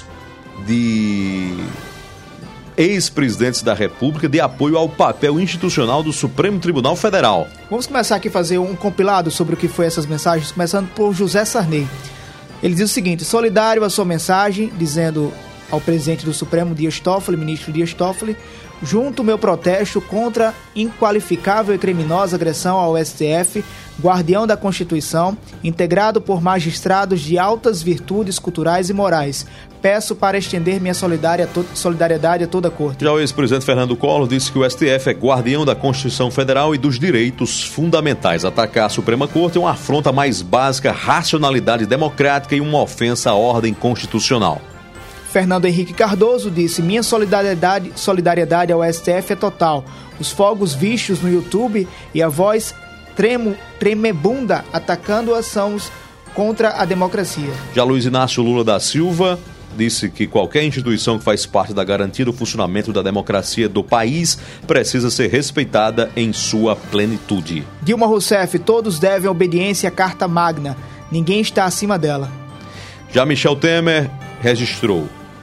de ex-presidentes da República de apoio ao papel institucional do Supremo Tribunal Federal. Vamos começar aqui a fazer um compilado sobre o que foi essas mensagens, começando por José Sarney. Ele diz o seguinte: solidário à sua mensagem, dizendo ao presidente do Supremo, Dias Toffoli, ministro Dias Toffoli, junto o meu protesto contra inqualificável e criminosa agressão ao S T F, guardião da Constituição, integrado por magistrados de altas virtudes culturais e morais. Peço para estender minha solidariedade a toda a corte. Já o ex-presidente Fernando Collor disse que o S T F é guardião da Constituição Federal e dos direitos fundamentais. Atacar a Suprema Corte é uma afronta mais básica à racionalidade democrática e uma ofensa à ordem constitucional. Fernando Henrique Cardoso disse: minha solidariedade, solidariedade ao S T F é total. Os fogos vistos no YouTube e a voz tremo, tremebunda atacando ações contra a democracia. Já Luiz Inácio Lula da Silva disse que qualquer instituição que faz parte da garantia do funcionamento da democracia do país precisa ser respeitada em sua plenitude. Dilma Rousseff: todos devem obediência à Carta Magna. Ninguém está acima dela. Já Michel Temer registrou: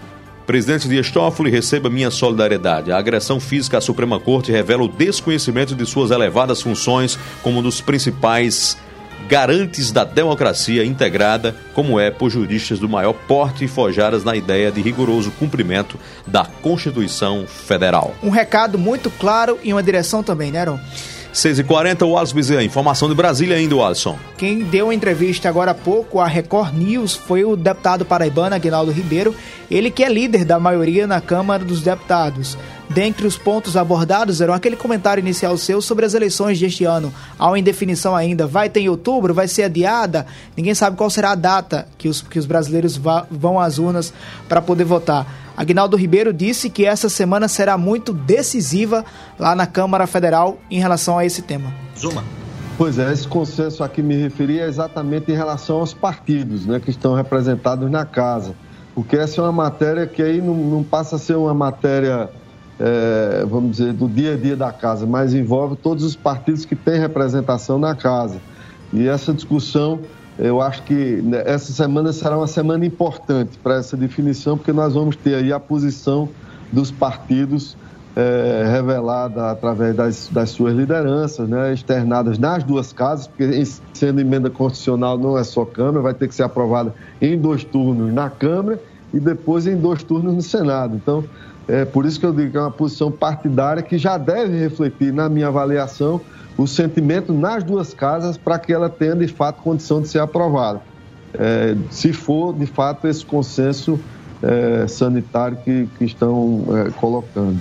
Presidente Dias Toffoli, receba minha solidariedade. A agressão física à Suprema Corte revela o desconhecimento de suas elevadas funções como um dos principais garantes da democracia integrada, como é por juristas do maior porte e forjadas na ideia de rigoroso cumprimento da Constituição Federal. Um recado muito claro e uma direção também, né, Aaron? seis e quarenta, o Alisson Bezerra. Informação de Brasília ainda, o Alisson. Quem deu uma entrevista agora há pouco à Record News foi o deputado paraibano Aguinaldo Ribeiro, ele que é líder da maioria na Câmara dos Deputados. Dentre os pontos abordados eram aquele comentário inicial seu sobre as eleições deste ano. Há uma indefinição ainda. Vai ter em outubro? Vai ser adiada? Ninguém sabe qual será a data que os, que os brasileiros vá, vão às urnas para poder votar. Aguinaldo Ribeiro disse que essa semana será muito decisiva lá na Câmara Federal em relação a esse tema. Zuma. Pois é, esse consenso a que me referi é exatamente em relação aos partidos, né, que estão representados na casa. Porque essa é uma matéria que aí não, não passa a ser uma matéria, é, vamos dizer, do dia a dia da casa, mas envolve todos os partidos que têm representação na casa. E essa discussão, eu acho que essa semana será uma semana importante para essa definição, porque nós vamos ter aí a posição dos partidos é, revelada através das, das suas lideranças, né, externadas nas duas casas, porque sendo emenda constitucional não é só Câmara, vai ter que ser aprovada em dois turnos na Câmara e depois em dois turnos no Senado. Então, é por isso que eu digo que é uma posição partidária que já deve refletir, na minha avaliação, o sentimento nas duas casas para que ela tenha, de fato, condição de ser aprovada. É, se for, de fato, esse consenso é, sanitário que, que estão é, colocando.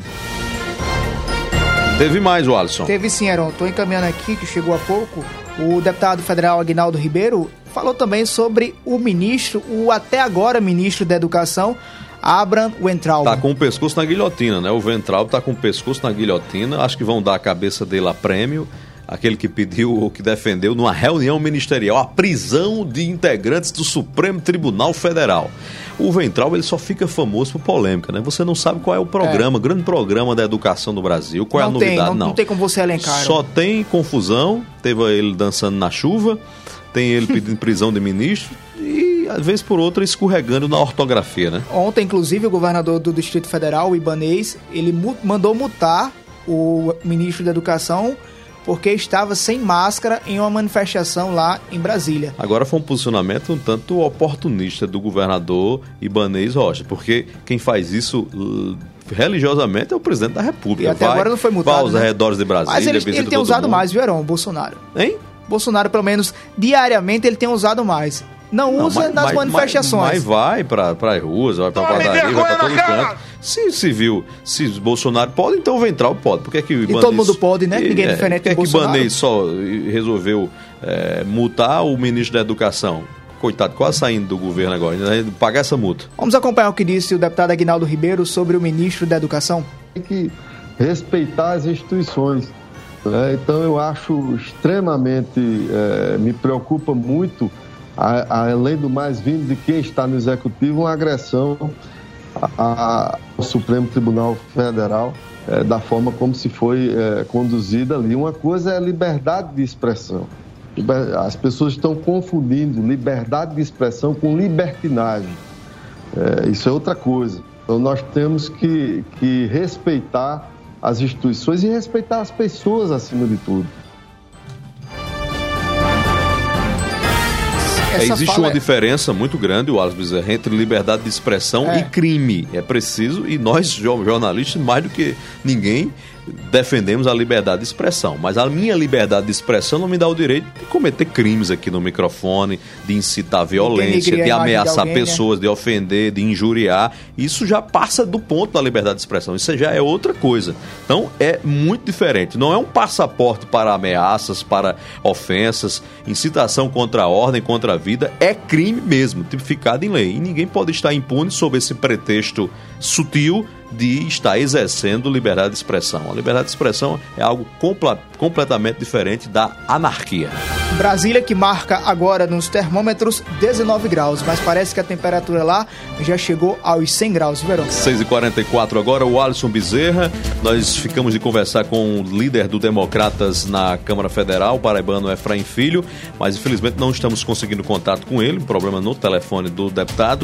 Teve mais, o Alisson? Teve sim, Aaron. Estou encaminhando aqui, que chegou há pouco. O deputado federal Aguinaldo Ribeiro falou também sobre o ministro, o até agora ministro da Educação, Abraham Weintraub. Tá com o pescoço na guilhotina, né? O Weintraub tá com o pescoço na guilhotina. Acho que vão dar a cabeça dele a prêmio. Aquele que pediu ou que defendeu numa reunião ministerial a prisão de integrantes do Supremo Tribunal Federal. O Weintraub, ele só fica famoso por polêmica, né? Você não sabe qual é o programa, é. o grande programa da educação do Brasil, qual não é a novidade, tem, não, não. Não tem como você elencar. Só tem confusão, teve ele dançando na chuva, tem ele pedindo prisão de ministro e, às vezes por outra, escorregando na ortografia, né? Ontem, inclusive, o governador do Distrito Federal, o Ibanez, ele mu- mandou multar o ministro da Educação porque estava sem máscara em uma manifestação lá em Brasília. Agora foi um posicionamento um tanto oportunista do governador Ibanez Rocha, porque quem faz isso religiosamente é o presidente da República. E até vai, agora não foi multado, vai aos né? arredores de Brasília, mas ele, visita ele tem todo usado mundo. mais, viu, Heron, o Bolsonaro? Hein? Bolsonaro, pelo menos diariamente, ele tem usado mais. Não, não usa mas, nas mas, manifestações. Mas, mas vai para as ruas, vai para padaria, vai para todo canto. Se, se viu, se Bolsonaro pode, então o Weintraub pode. Por que é que o Ibanez, e todo mundo pode, né? Ninguém é diferente do Bolsonaro. Por que é que o Ibanez só resolveu é, multar o ministro da Educação? Coitado, quase saindo do governo agora, né? Pagar essa multa. Vamos acompanhar o que disse o deputado Aguinaldo Ribeiro sobre o ministro da Educação. Tem que respeitar as instituições. Né? Então eu acho extremamente, é, me preocupa muito, a, a, além do mais vindo de quem está no Executivo, uma agressão a, a, ao Supremo Tribunal Federal, é, da forma como se foi é, conduzida ali. Uma coisa é a liberdade de expressão. As pessoas estão confundindo liberdade de expressão com libertinagem. É, isso é outra coisa. Então nós temos que, que respeitar as instituições e respeitar as pessoas acima de tudo. É, existe uma é... diferença muito grande, o Alisson Bezerra, entre liberdade de expressão é. e crime. É preciso, e nós, jornalistas, mais do que ninguém, defendemos a liberdade de expressão. Mas a minha liberdade de expressão não me dá o direito de cometer crimes aqui no microfone, de incitar violência, de ameaçar de alguém, pessoas, né? De ofender, de injuriar. Isso já passa do ponto da liberdade de expressão. Isso já é outra coisa. Então, é muito diferente. Não é um passaporte para ameaças, para ofensas, incitação contra a ordem, contra a vida. É crime mesmo, tipificado em lei. E ninguém pode estar impune sob esse pretexto sutil de estar exercendo liberdade de expressão. A liberdade de expressão é algo compla- completamente diferente da anarquia. Brasília, que marca agora nos termômetros dezenove graus, mas parece que a temperatura lá já chegou aos cem graus, verão. seis e quarenta e quatro agora, o Alisson Bezerra. Nós ficamos de conversar com o líder do Democratas na Câmara Federal, o paraibano Efraim Filho, mas infelizmente não estamos conseguindo contato com ele, um problema no telefone do deputado.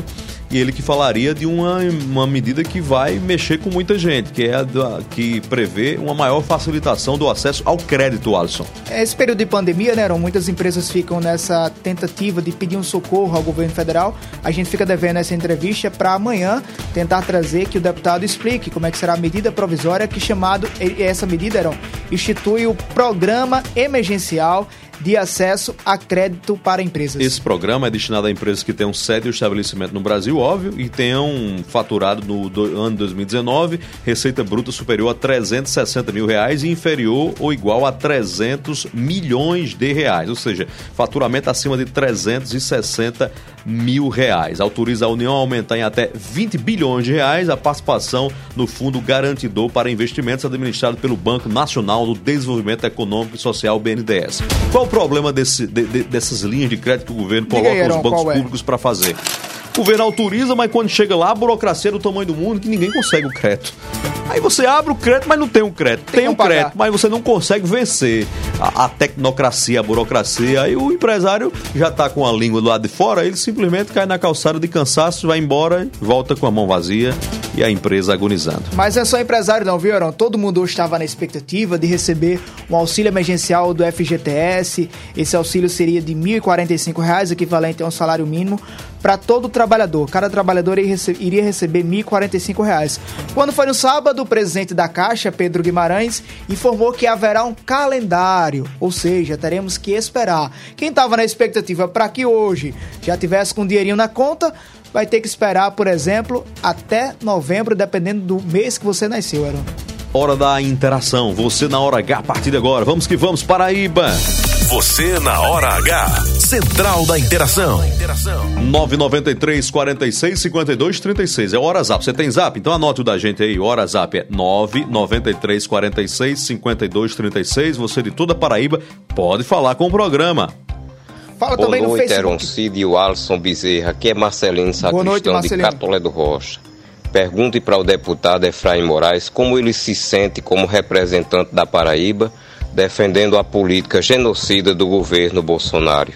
e ele que falaria de uma, uma medida que vai mexer com muita gente, que é a da, que prevê uma maior facilitação do acesso ao crédito, Alisson. Esse período de pandemia, né, Aaron, muitas empresas ficam nessa tentativa de pedir um socorro ao governo federal. A gente fica devendo essa entrevista para amanhã tentar trazer que o deputado explique como é que será a medida provisória que chamado, essa medida, Aaron, institui o Programa Emergencial de acesso a crédito para empresas. Esse programa é destinado a empresas que tenham sede ou estabelecimento no Brasil, óbvio, e tenham faturado no do, ano dois mil e dezenove receita bruta superior a trezentos e sessenta mil reais e inferior ou igual a trezentos milhões de reais, ou seja, faturamento acima de trezentos e sessenta mil reais. Autoriza a União a aumentar em até vinte bilhões de reais a participação no Fundo Garantidor para Investimentos administrado pelo Banco Nacional do Desenvolvimento Econômico e Social, B N D E S. Qual o problema desse, de, de, dessas linhas de crédito que o governo coloca aí, Aaron, os bancos públicos para fazer? O governo autoriza, mas quando chega lá, a burocracia é do tamanho do mundo que ninguém consegue o crédito. Aí você abre o crédito, mas não tem o crédito. Tem, tem o crédito, mas você não consegue vencer a, a tecnocracia, a burocracia. Aí o empresário já está com a língua do lado de fora, ele simplesmente cai na calçada de cansaço, vai embora, volta com a mão vazia e a empresa agonizando. Mas é só empresário não, viu, Aaron? Todo mundo hoje estava na expectativa de receber um auxílio emergencial do F G T S. Esse auxílio seria de mil e quarenta e cinco reais, equivalente a um salário mínimo para todo trabalhador. Cada trabalhador iria receber mil e quarenta e cinco reais. Quando foi no sábado, o presidente da Caixa, Pedro Guimarães, informou que haverá um calendário, ou seja, teremos que esperar. Quem estava na expectativa para que hoje já tivesse com um dinheirinho na conta, vai ter que esperar, por exemplo, até novembro, dependendo do mês que você nasceu, Aaron. Hora da interação. Você na hora H a partir de agora. Vamos que vamos, Paraíba. Você na hora H. Central da Interação. nove nove três, quarenta e seis, cinquenta e dois, trinta e seis. É o Hora Zap. Você tem Zap? Então anote o da gente aí. O Hora Zap é nove nove três, quarenta e seis, cinquenta e dois, trinta e seis. Você de toda a Paraíba pode falar com o programa. Fala Boa também no noite, Facebook. Eron Cid e o Alisson Bezerra. Aqui é Marcelino Sacristão de Catolé do Rocha. Pergunte para o deputado Efraim Moraes como ele se sente como representante da Paraíba defendendo a política genocida do governo Bolsonaro.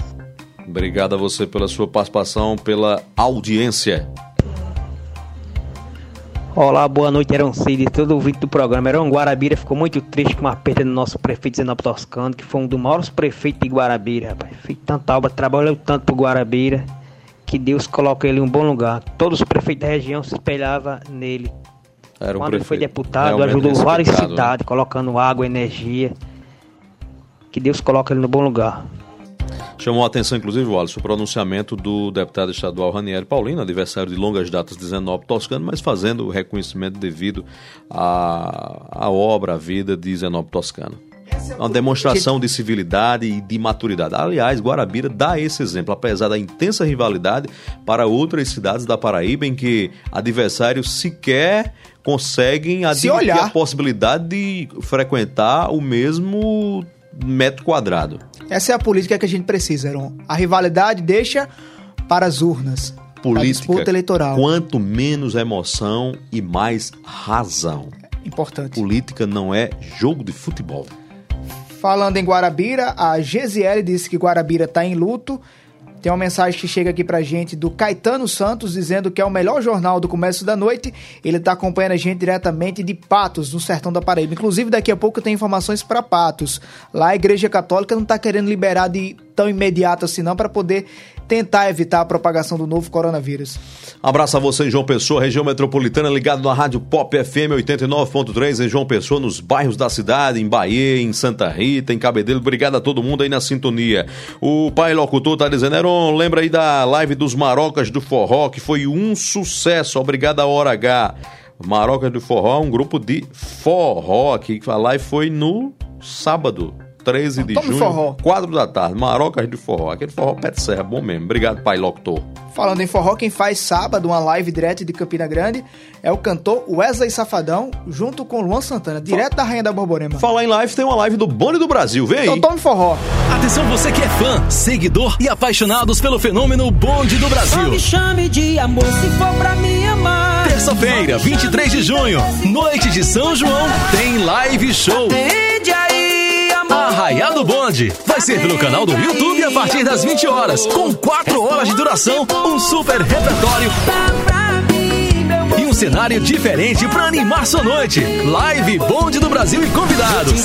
Obrigado a você pela sua participação, pela audiência. Olá, boa noite, Eron Cid, todo ouvinte do programa. Eron, Guarabira ficou muito triste com a perda do nosso prefeito Zenóbio Toscano, que foi um dos maiores prefeitos de Guarabira, rapaz. Fez tanta obra, trabalhou tanto por Guarabira, que Deus coloca ele em um bom lugar. Todos os prefeitos da região se espelhavam nele. Era um Quando prefeito ele foi deputado, ajudou várias cidades, né? Colocando água, energia. Que Deus coloca ele no bom lugar. Chamou a atenção, inclusive, Wallace, o pronunciamento do deputado estadual Ranieri Paulino, adversário de longas datas de Zenóbio Toscano, mas fazendo o reconhecimento devido à, à obra, à vida de Zenóbio Toscano. Uma demonstração de civilidade e de maturidade. Aliás, Guarabira dá esse exemplo, apesar da intensa rivalidade para outras cidades da Paraíba, em que adversários sequer conseguem admitir a possibilidade de frequentar o mesmo metro quadrado. Essa é a política que a gente precisa, Aaron. A rivalidade deixa para as urnas. Política, disputa eleitoral. Quanto menos emoção e mais razão. Importante. Política não é jogo de futebol. Falando em Guarabira, a Gesiele disse que Guarabira está em luto. Tem uma mensagem que chega aqui pra gente do Caetano Santos, dizendo que é o melhor jornal do Comércio da Noite. Ele tá acompanhando a gente diretamente de Patos, no sertão da Paraíba. Inclusive, daqui a pouco tem informações para Patos. Lá a Igreja Católica não tá querendo liberar de tão imediato assim não, para poder tentar evitar a propagação do novo coronavírus. Abraço a você em João Pessoa, região metropolitana, ligado na Rádio Pop F M oitenta e nove ponto três em João Pessoa, nos bairros da cidade, em Bahia, em Santa Rita, em Cabedelo. Obrigado a todo mundo aí na sintonia. O pai locutor tá dizendo, Heron, lembra aí da live dos Marocas do Forró, que foi um sucesso. Obrigado a Hora H. Marocas do Forró é um grupo de forró aqui, que a live foi no sábado, treze de junho, forró. quatro da tarde, Marocas de Forró. Aquele forró pé de serra, bom mesmo. Obrigado, pai locutor. Falando em forró, quem faz sábado uma live direto de Campina Grande é o cantor Wesley Safadão, junto com Luan Santana, direto da Rainha da Borborema. Falar em live, tem uma live do Bonde do Brasil, vem aí. Então tome forró. Atenção, você que é fã, seguidor e apaixonados pelo fenômeno Bonde do Brasil. Só me chame de amor se for pra me amar. Terça-feira, vinte e três de junho, noite de São João, tem live show. Atende aí, amor. A Arraiá do Bonde. Vai ser pelo canal do YouTube a partir das vinte horas, com quatro horas de duração, um super repertório e um cenário diferente para animar sua noite. Live Bonde do Brasil e convidados.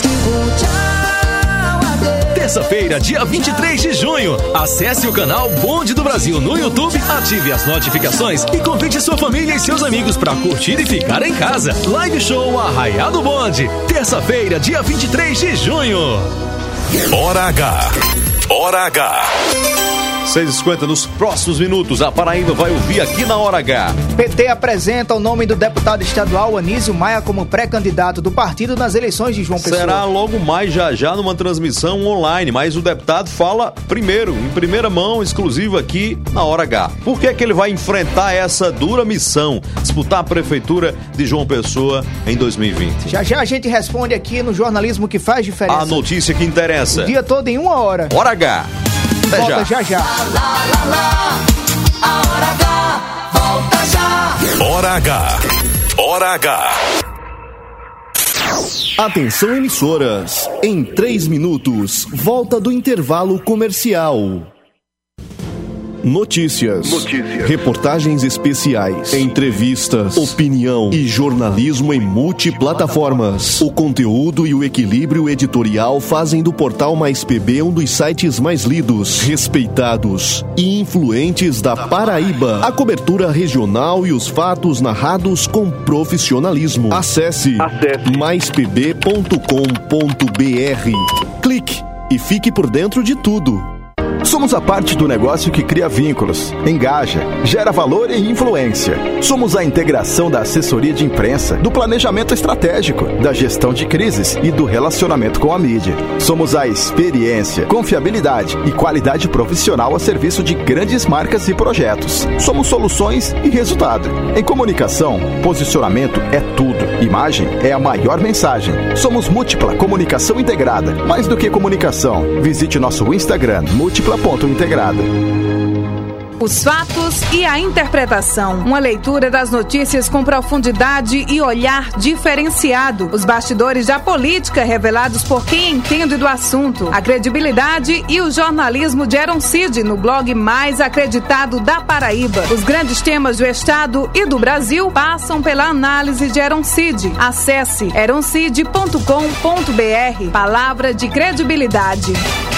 Terça-feira, dia vinte e três de junho. Acesse o canal Bonde do Brasil no YouTube, ative as notificações e convide sua família e seus amigos para curtir e ficar em casa. Live Show Arraiá do Bonde. Terça-feira, dia vinte e três de junho. Hora H. Hora H. seis e cinquenta, nos próximos minutos, a Paraíba vai ouvir aqui na Hora H. P T apresenta o nome do deputado estadual Anísio Maia como pré-candidato do partido nas eleições de João Pessoa. Será logo mais já já numa transmissão online, mas o deputado fala primeiro, em primeira mão, exclusivo aqui na Hora H. Por que é que ele vai enfrentar essa dura missão, disputar a prefeitura de João Pessoa em dois mil e vinte? Já já a gente responde aqui no jornalismo que faz diferença. A notícia que interessa. O dia todo em uma hora. Hora H. Até volta já. já já. Lá, lá, lá, a Hora H, volta já. Hora H. Hora H. Atenção, emissoras. Em três minutos, volta do intervalo comercial. Notícias, Notícias, reportagens especiais, entrevistas, opinião e jornalismo em multiplataformas. O conteúdo e o equilíbrio editorial fazem do Portal Mais P B um dos sites mais lidos, respeitados e influentes da Paraíba. A cobertura regional e os fatos narrados com profissionalismo. Acesse, Acesse. mais p b ponto com ponto b r. Clique e fique por dentro de tudo. Somos a parte do negócio que cria vínculos, engaja, gera valor e influência. Somos a integração da assessoria de imprensa, do planejamento estratégico, da gestão de crises e do relacionamento com a mídia. Somos a experiência, confiabilidade e qualidade profissional a serviço de grandes marcas e projetos. Somos soluções e resultado. Em comunicação, posicionamento é tudo. Imagem é a maior mensagem. Somos Múltipla Comunicação Integrada. Mais do que comunicação, visite nosso Instagram, Múltipla Ponto Integrada. Os fatos e a interpretação. Uma leitura das notícias com profundidade e olhar diferenciado. Os bastidores da política revelados por quem entende do assunto. A credibilidade e o jornalismo de Eron Cid no blog mais acreditado da Paraíba. Os grandes temas do estado e do Brasil passam pela análise de Eron Cid. Acesse eron cid ponto com ponto b r. Palavra de credibilidade.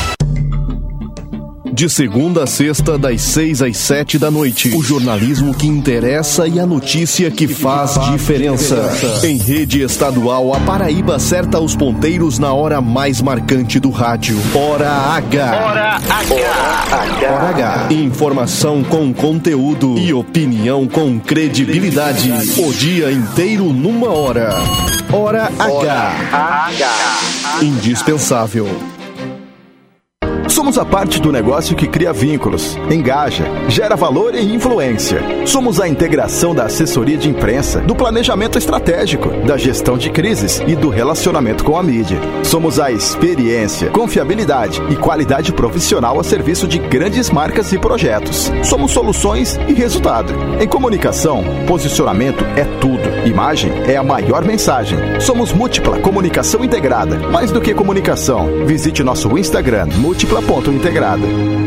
De segunda a sexta, das seis às sete da noite. O jornalismo que interessa e a notícia que faz diferença. Em rede estadual, a Paraíba acerta os ponteiros na hora mais marcante do rádio. Hora H. Hora H. Hora H. Informação com conteúdo e opinião com credibilidade. O dia inteiro numa hora. Hora H. Indispensável. Somos a parte do negócio que cria vínculos, engaja, gera valor e influência. Somos a integração da assessoria de imprensa, do planejamento estratégico, da gestão de crises e do relacionamento com a mídia. Somos a experiência, confiabilidade e qualidade profissional a serviço de grandes marcas e projetos. Somos soluções e resultado. Em comunicação, posicionamento é tudo. Imagem é a maior mensagem. Somos Múltipla Comunicação Integrada. Mais do que comunicação, visite nosso Instagram, Múltipla Ponto Integrada.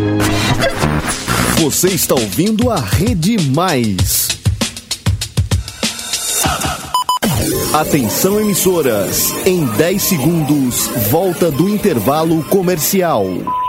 Você está ouvindo a Rede Mais. Atenção, emissoras. Em dez segundos, volta do intervalo comercial.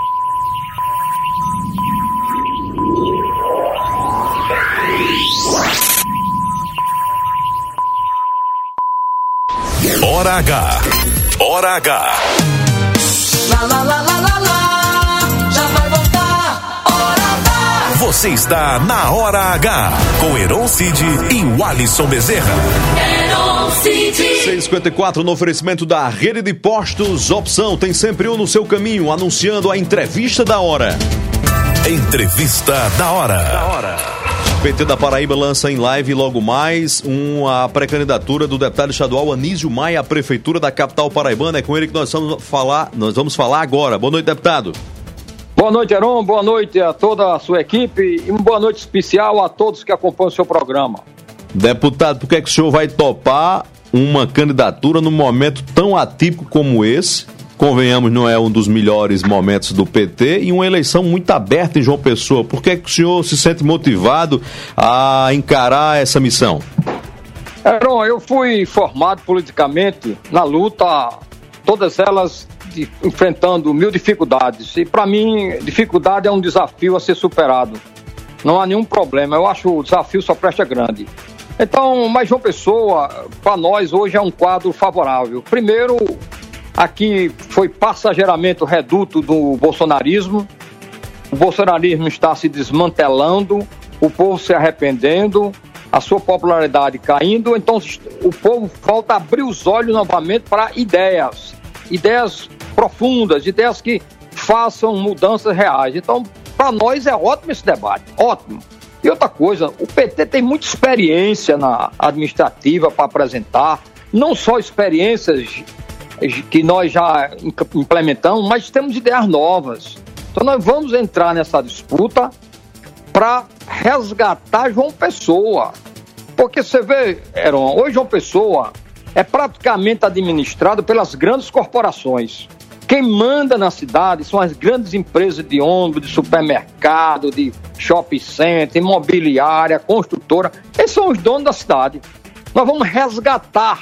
Hora H. Hora H. Lá, lá, lá, lá, lá, lá. Já vai voltar. Hora H. Você está na Hora H. Com Heron Cid e Walisson Bezerra. Heron Cid. seis e cinquenta e quatro no oferecimento da Rede de Postos Opção. Tem sempre um no seu caminho, anunciando a entrevista da hora. Entrevista da hora. Da hora. P T da Paraíba lança em live logo mais uma pré-candidatura do deputado estadual Anísio Maia à prefeitura da capital paraibana. É com ele que nós vamos falar, nós vamos falar agora. Boa noite, deputado. Boa noite, Heron. Boa noite a toda a sua equipe e uma boa noite especial a todos que acompanham o seu programa. Deputado, por que é que o senhor vai topar uma candidatura num momento tão atípico como esse, convenhamos, não é um dos melhores momentos do P T e uma eleição muito aberta em João Pessoa. Por que, é que o senhor se sente motivado a encarar essa missão? Heron, eu fui formado politicamente na luta, todas elas de, enfrentando mil dificuldades. E para mim, dificuldade é um desafio a ser superado. Não há nenhum problema. Eu acho o desafio só presta grande. Então, mas João Pessoa, para nós, hoje é um quadro favorável. Primeiro, aqui foi passageiramente o reduto do bolsonarismo. O bolsonarismo está se desmantelando, o povo se arrependendo, a sua popularidade caindo. Então, o povo volta a abrir os olhos novamente para ideias, ideias profundas, ideias que façam mudanças reais. Então, para nós é ótimo esse debate, ótimo. E outra coisa, o P T tem muita experiência na administrativa para apresentar, não só experiências que nós já implementamos, mas temos ideias novas. Então nós vamos entrar nessa disputa para resgatar João Pessoa. Porque você vê, Heron, hoje João Pessoa é praticamente administrado pelas grandes corporações. Quem manda na cidade são as grandes empresas de ônibus, de supermercado, de shopping center, imobiliária, construtora. Esses são os donos da cidade. Nós vamos resgatar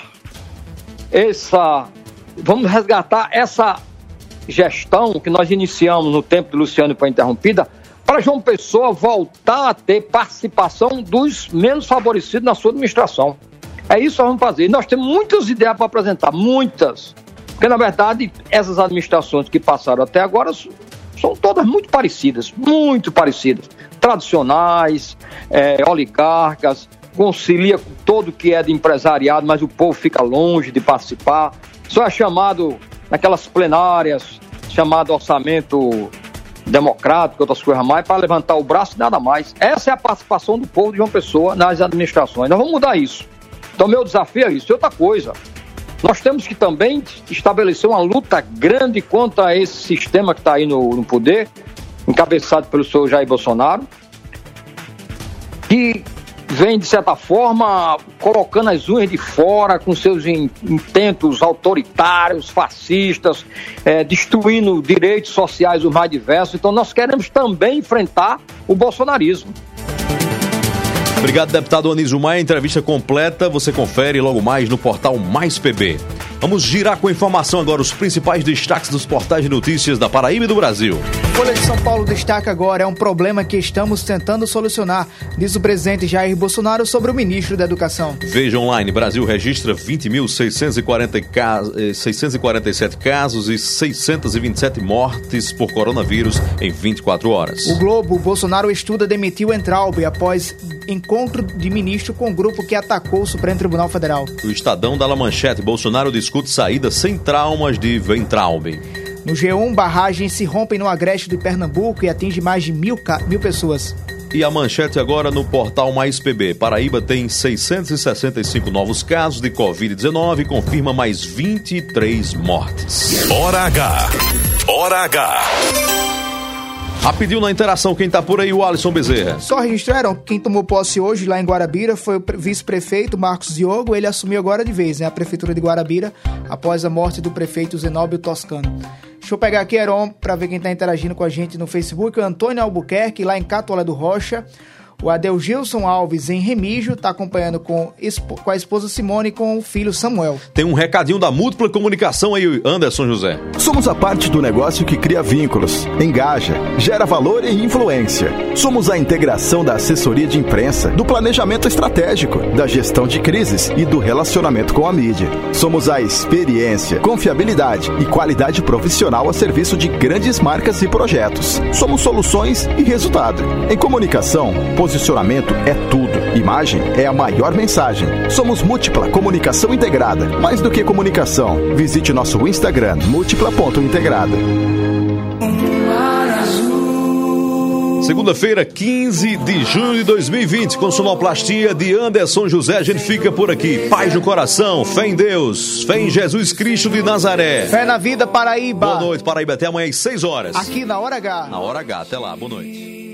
essa, vamos resgatar essa gestão que nós iniciamos no tempo de Luciano foi interrompida, para João Pessoa voltar a ter participação dos menos favorecidos na sua administração. É isso que nós vamos fazer. E nós temos muitas ideias para apresentar, muitas. Porque, na verdade, essas administrações que passaram até agora são todas muito parecidas, muito parecidas. Tradicionais, é, oligarcas, concilia com todo que é de empresariado, mas o povo fica longe de participar. Só é chamado, naquelas plenárias, chamado orçamento democrático, outras coisas mais, para levantar o braço e nada mais. Essa é a participação do povo de João Pessoa nas administrações. Nós vamos mudar isso. Então, meu desafio é isso. E outra coisa, nós temos que também estabelecer uma luta grande contra esse sistema que está aí no, no poder, encabeçado pelo senhor Jair Bolsonaro, que vem, de certa forma, colocando as unhas de fora com seus intentos autoritários, fascistas, é, destruindo direitos sociais os mais diversos. Então nós queremos também enfrentar o bolsonarismo. Obrigado, deputado Anísio Maia. Entrevista completa você confere logo mais no portal Mais P B. Vamos girar com informação agora os principais destaques dos portais de notícias da Paraíba e do Brasil. Folha de São Paulo destaca agora, é um problema que estamos tentando solucionar, diz o presidente Jair Bolsonaro sobre o ministro da Educação. Veja online, Brasil registra vinte mil seiscentos e quarenta e sete casos e seiscentos e vinte e sete mortes por coronavírus em vinte e quatro horas. O Globo, Bolsonaro estuda demitir o Entraub após encontro de ministro com o grupo que atacou o Supremo Tribunal Federal. O Estadão dá la manchete, Bolsonaro discute saída sem traumas de Weintraub. No G um, barragens se rompem no Agreste de Pernambuco e atinge mais de mil, mil pessoas. E a manchete agora no portal Mais P B. Paraíba tem seiscentos e sessenta e cinco novos casos de covid dezenove e confirma mais vinte e três mortes. Hora H. Hora H. Rapidinho na interação, quem tá por aí, o Alisson Bezerra. Só registraram, quem tomou posse hoje lá em Guarabira foi o vice-prefeito Marcos Diogo, ele assumiu agora de vez, né, a prefeitura de Guarabira, após a morte do prefeito Zenóbio Toscano. Deixa eu pegar aqui, Heron, para ver quem tá interagindo com a gente no Facebook, o Antônio Albuquerque, lá em Catolé do Rocha. O Adelgilson Alves, em Remígio, está acompanhando com, com a esposa Simone e com o filho Samuel. Tem um recadinho da Múltipla Comunicação aí, Anderson José. Somos a parte do negócio que cria vínculos, engaja, gera valor e influência. Somos a integração da assessoria de imprensa, do planejamento estratégico, da gestão de crises e do relacionamento com a mídia. Somos a experiência, confiabilidade e qualidade profissional a serviço de grandes marcas e projetos. Somos soluções e resultado. Em comunicação, posicionamento é tudo. Imagem é a maior mensagem. Somos Múltipla Comunicação Integrada. Mais do que comunicação, visite nosso Instagram, múltipla ponto integrada. Segunda-feira, quinze de junho de dois mil e vinte, com sonoplastia de Anderson José. A gente fica por aqui. Paz no coração, fé em Deus, fé em Jesus Cristo de Nazaré. Fé na vida, Paraíba. Boa noite, Paraíba. Até amanhã às seis horas. Aqui na Hora H. Na Hora H. Até lá. Boa noite.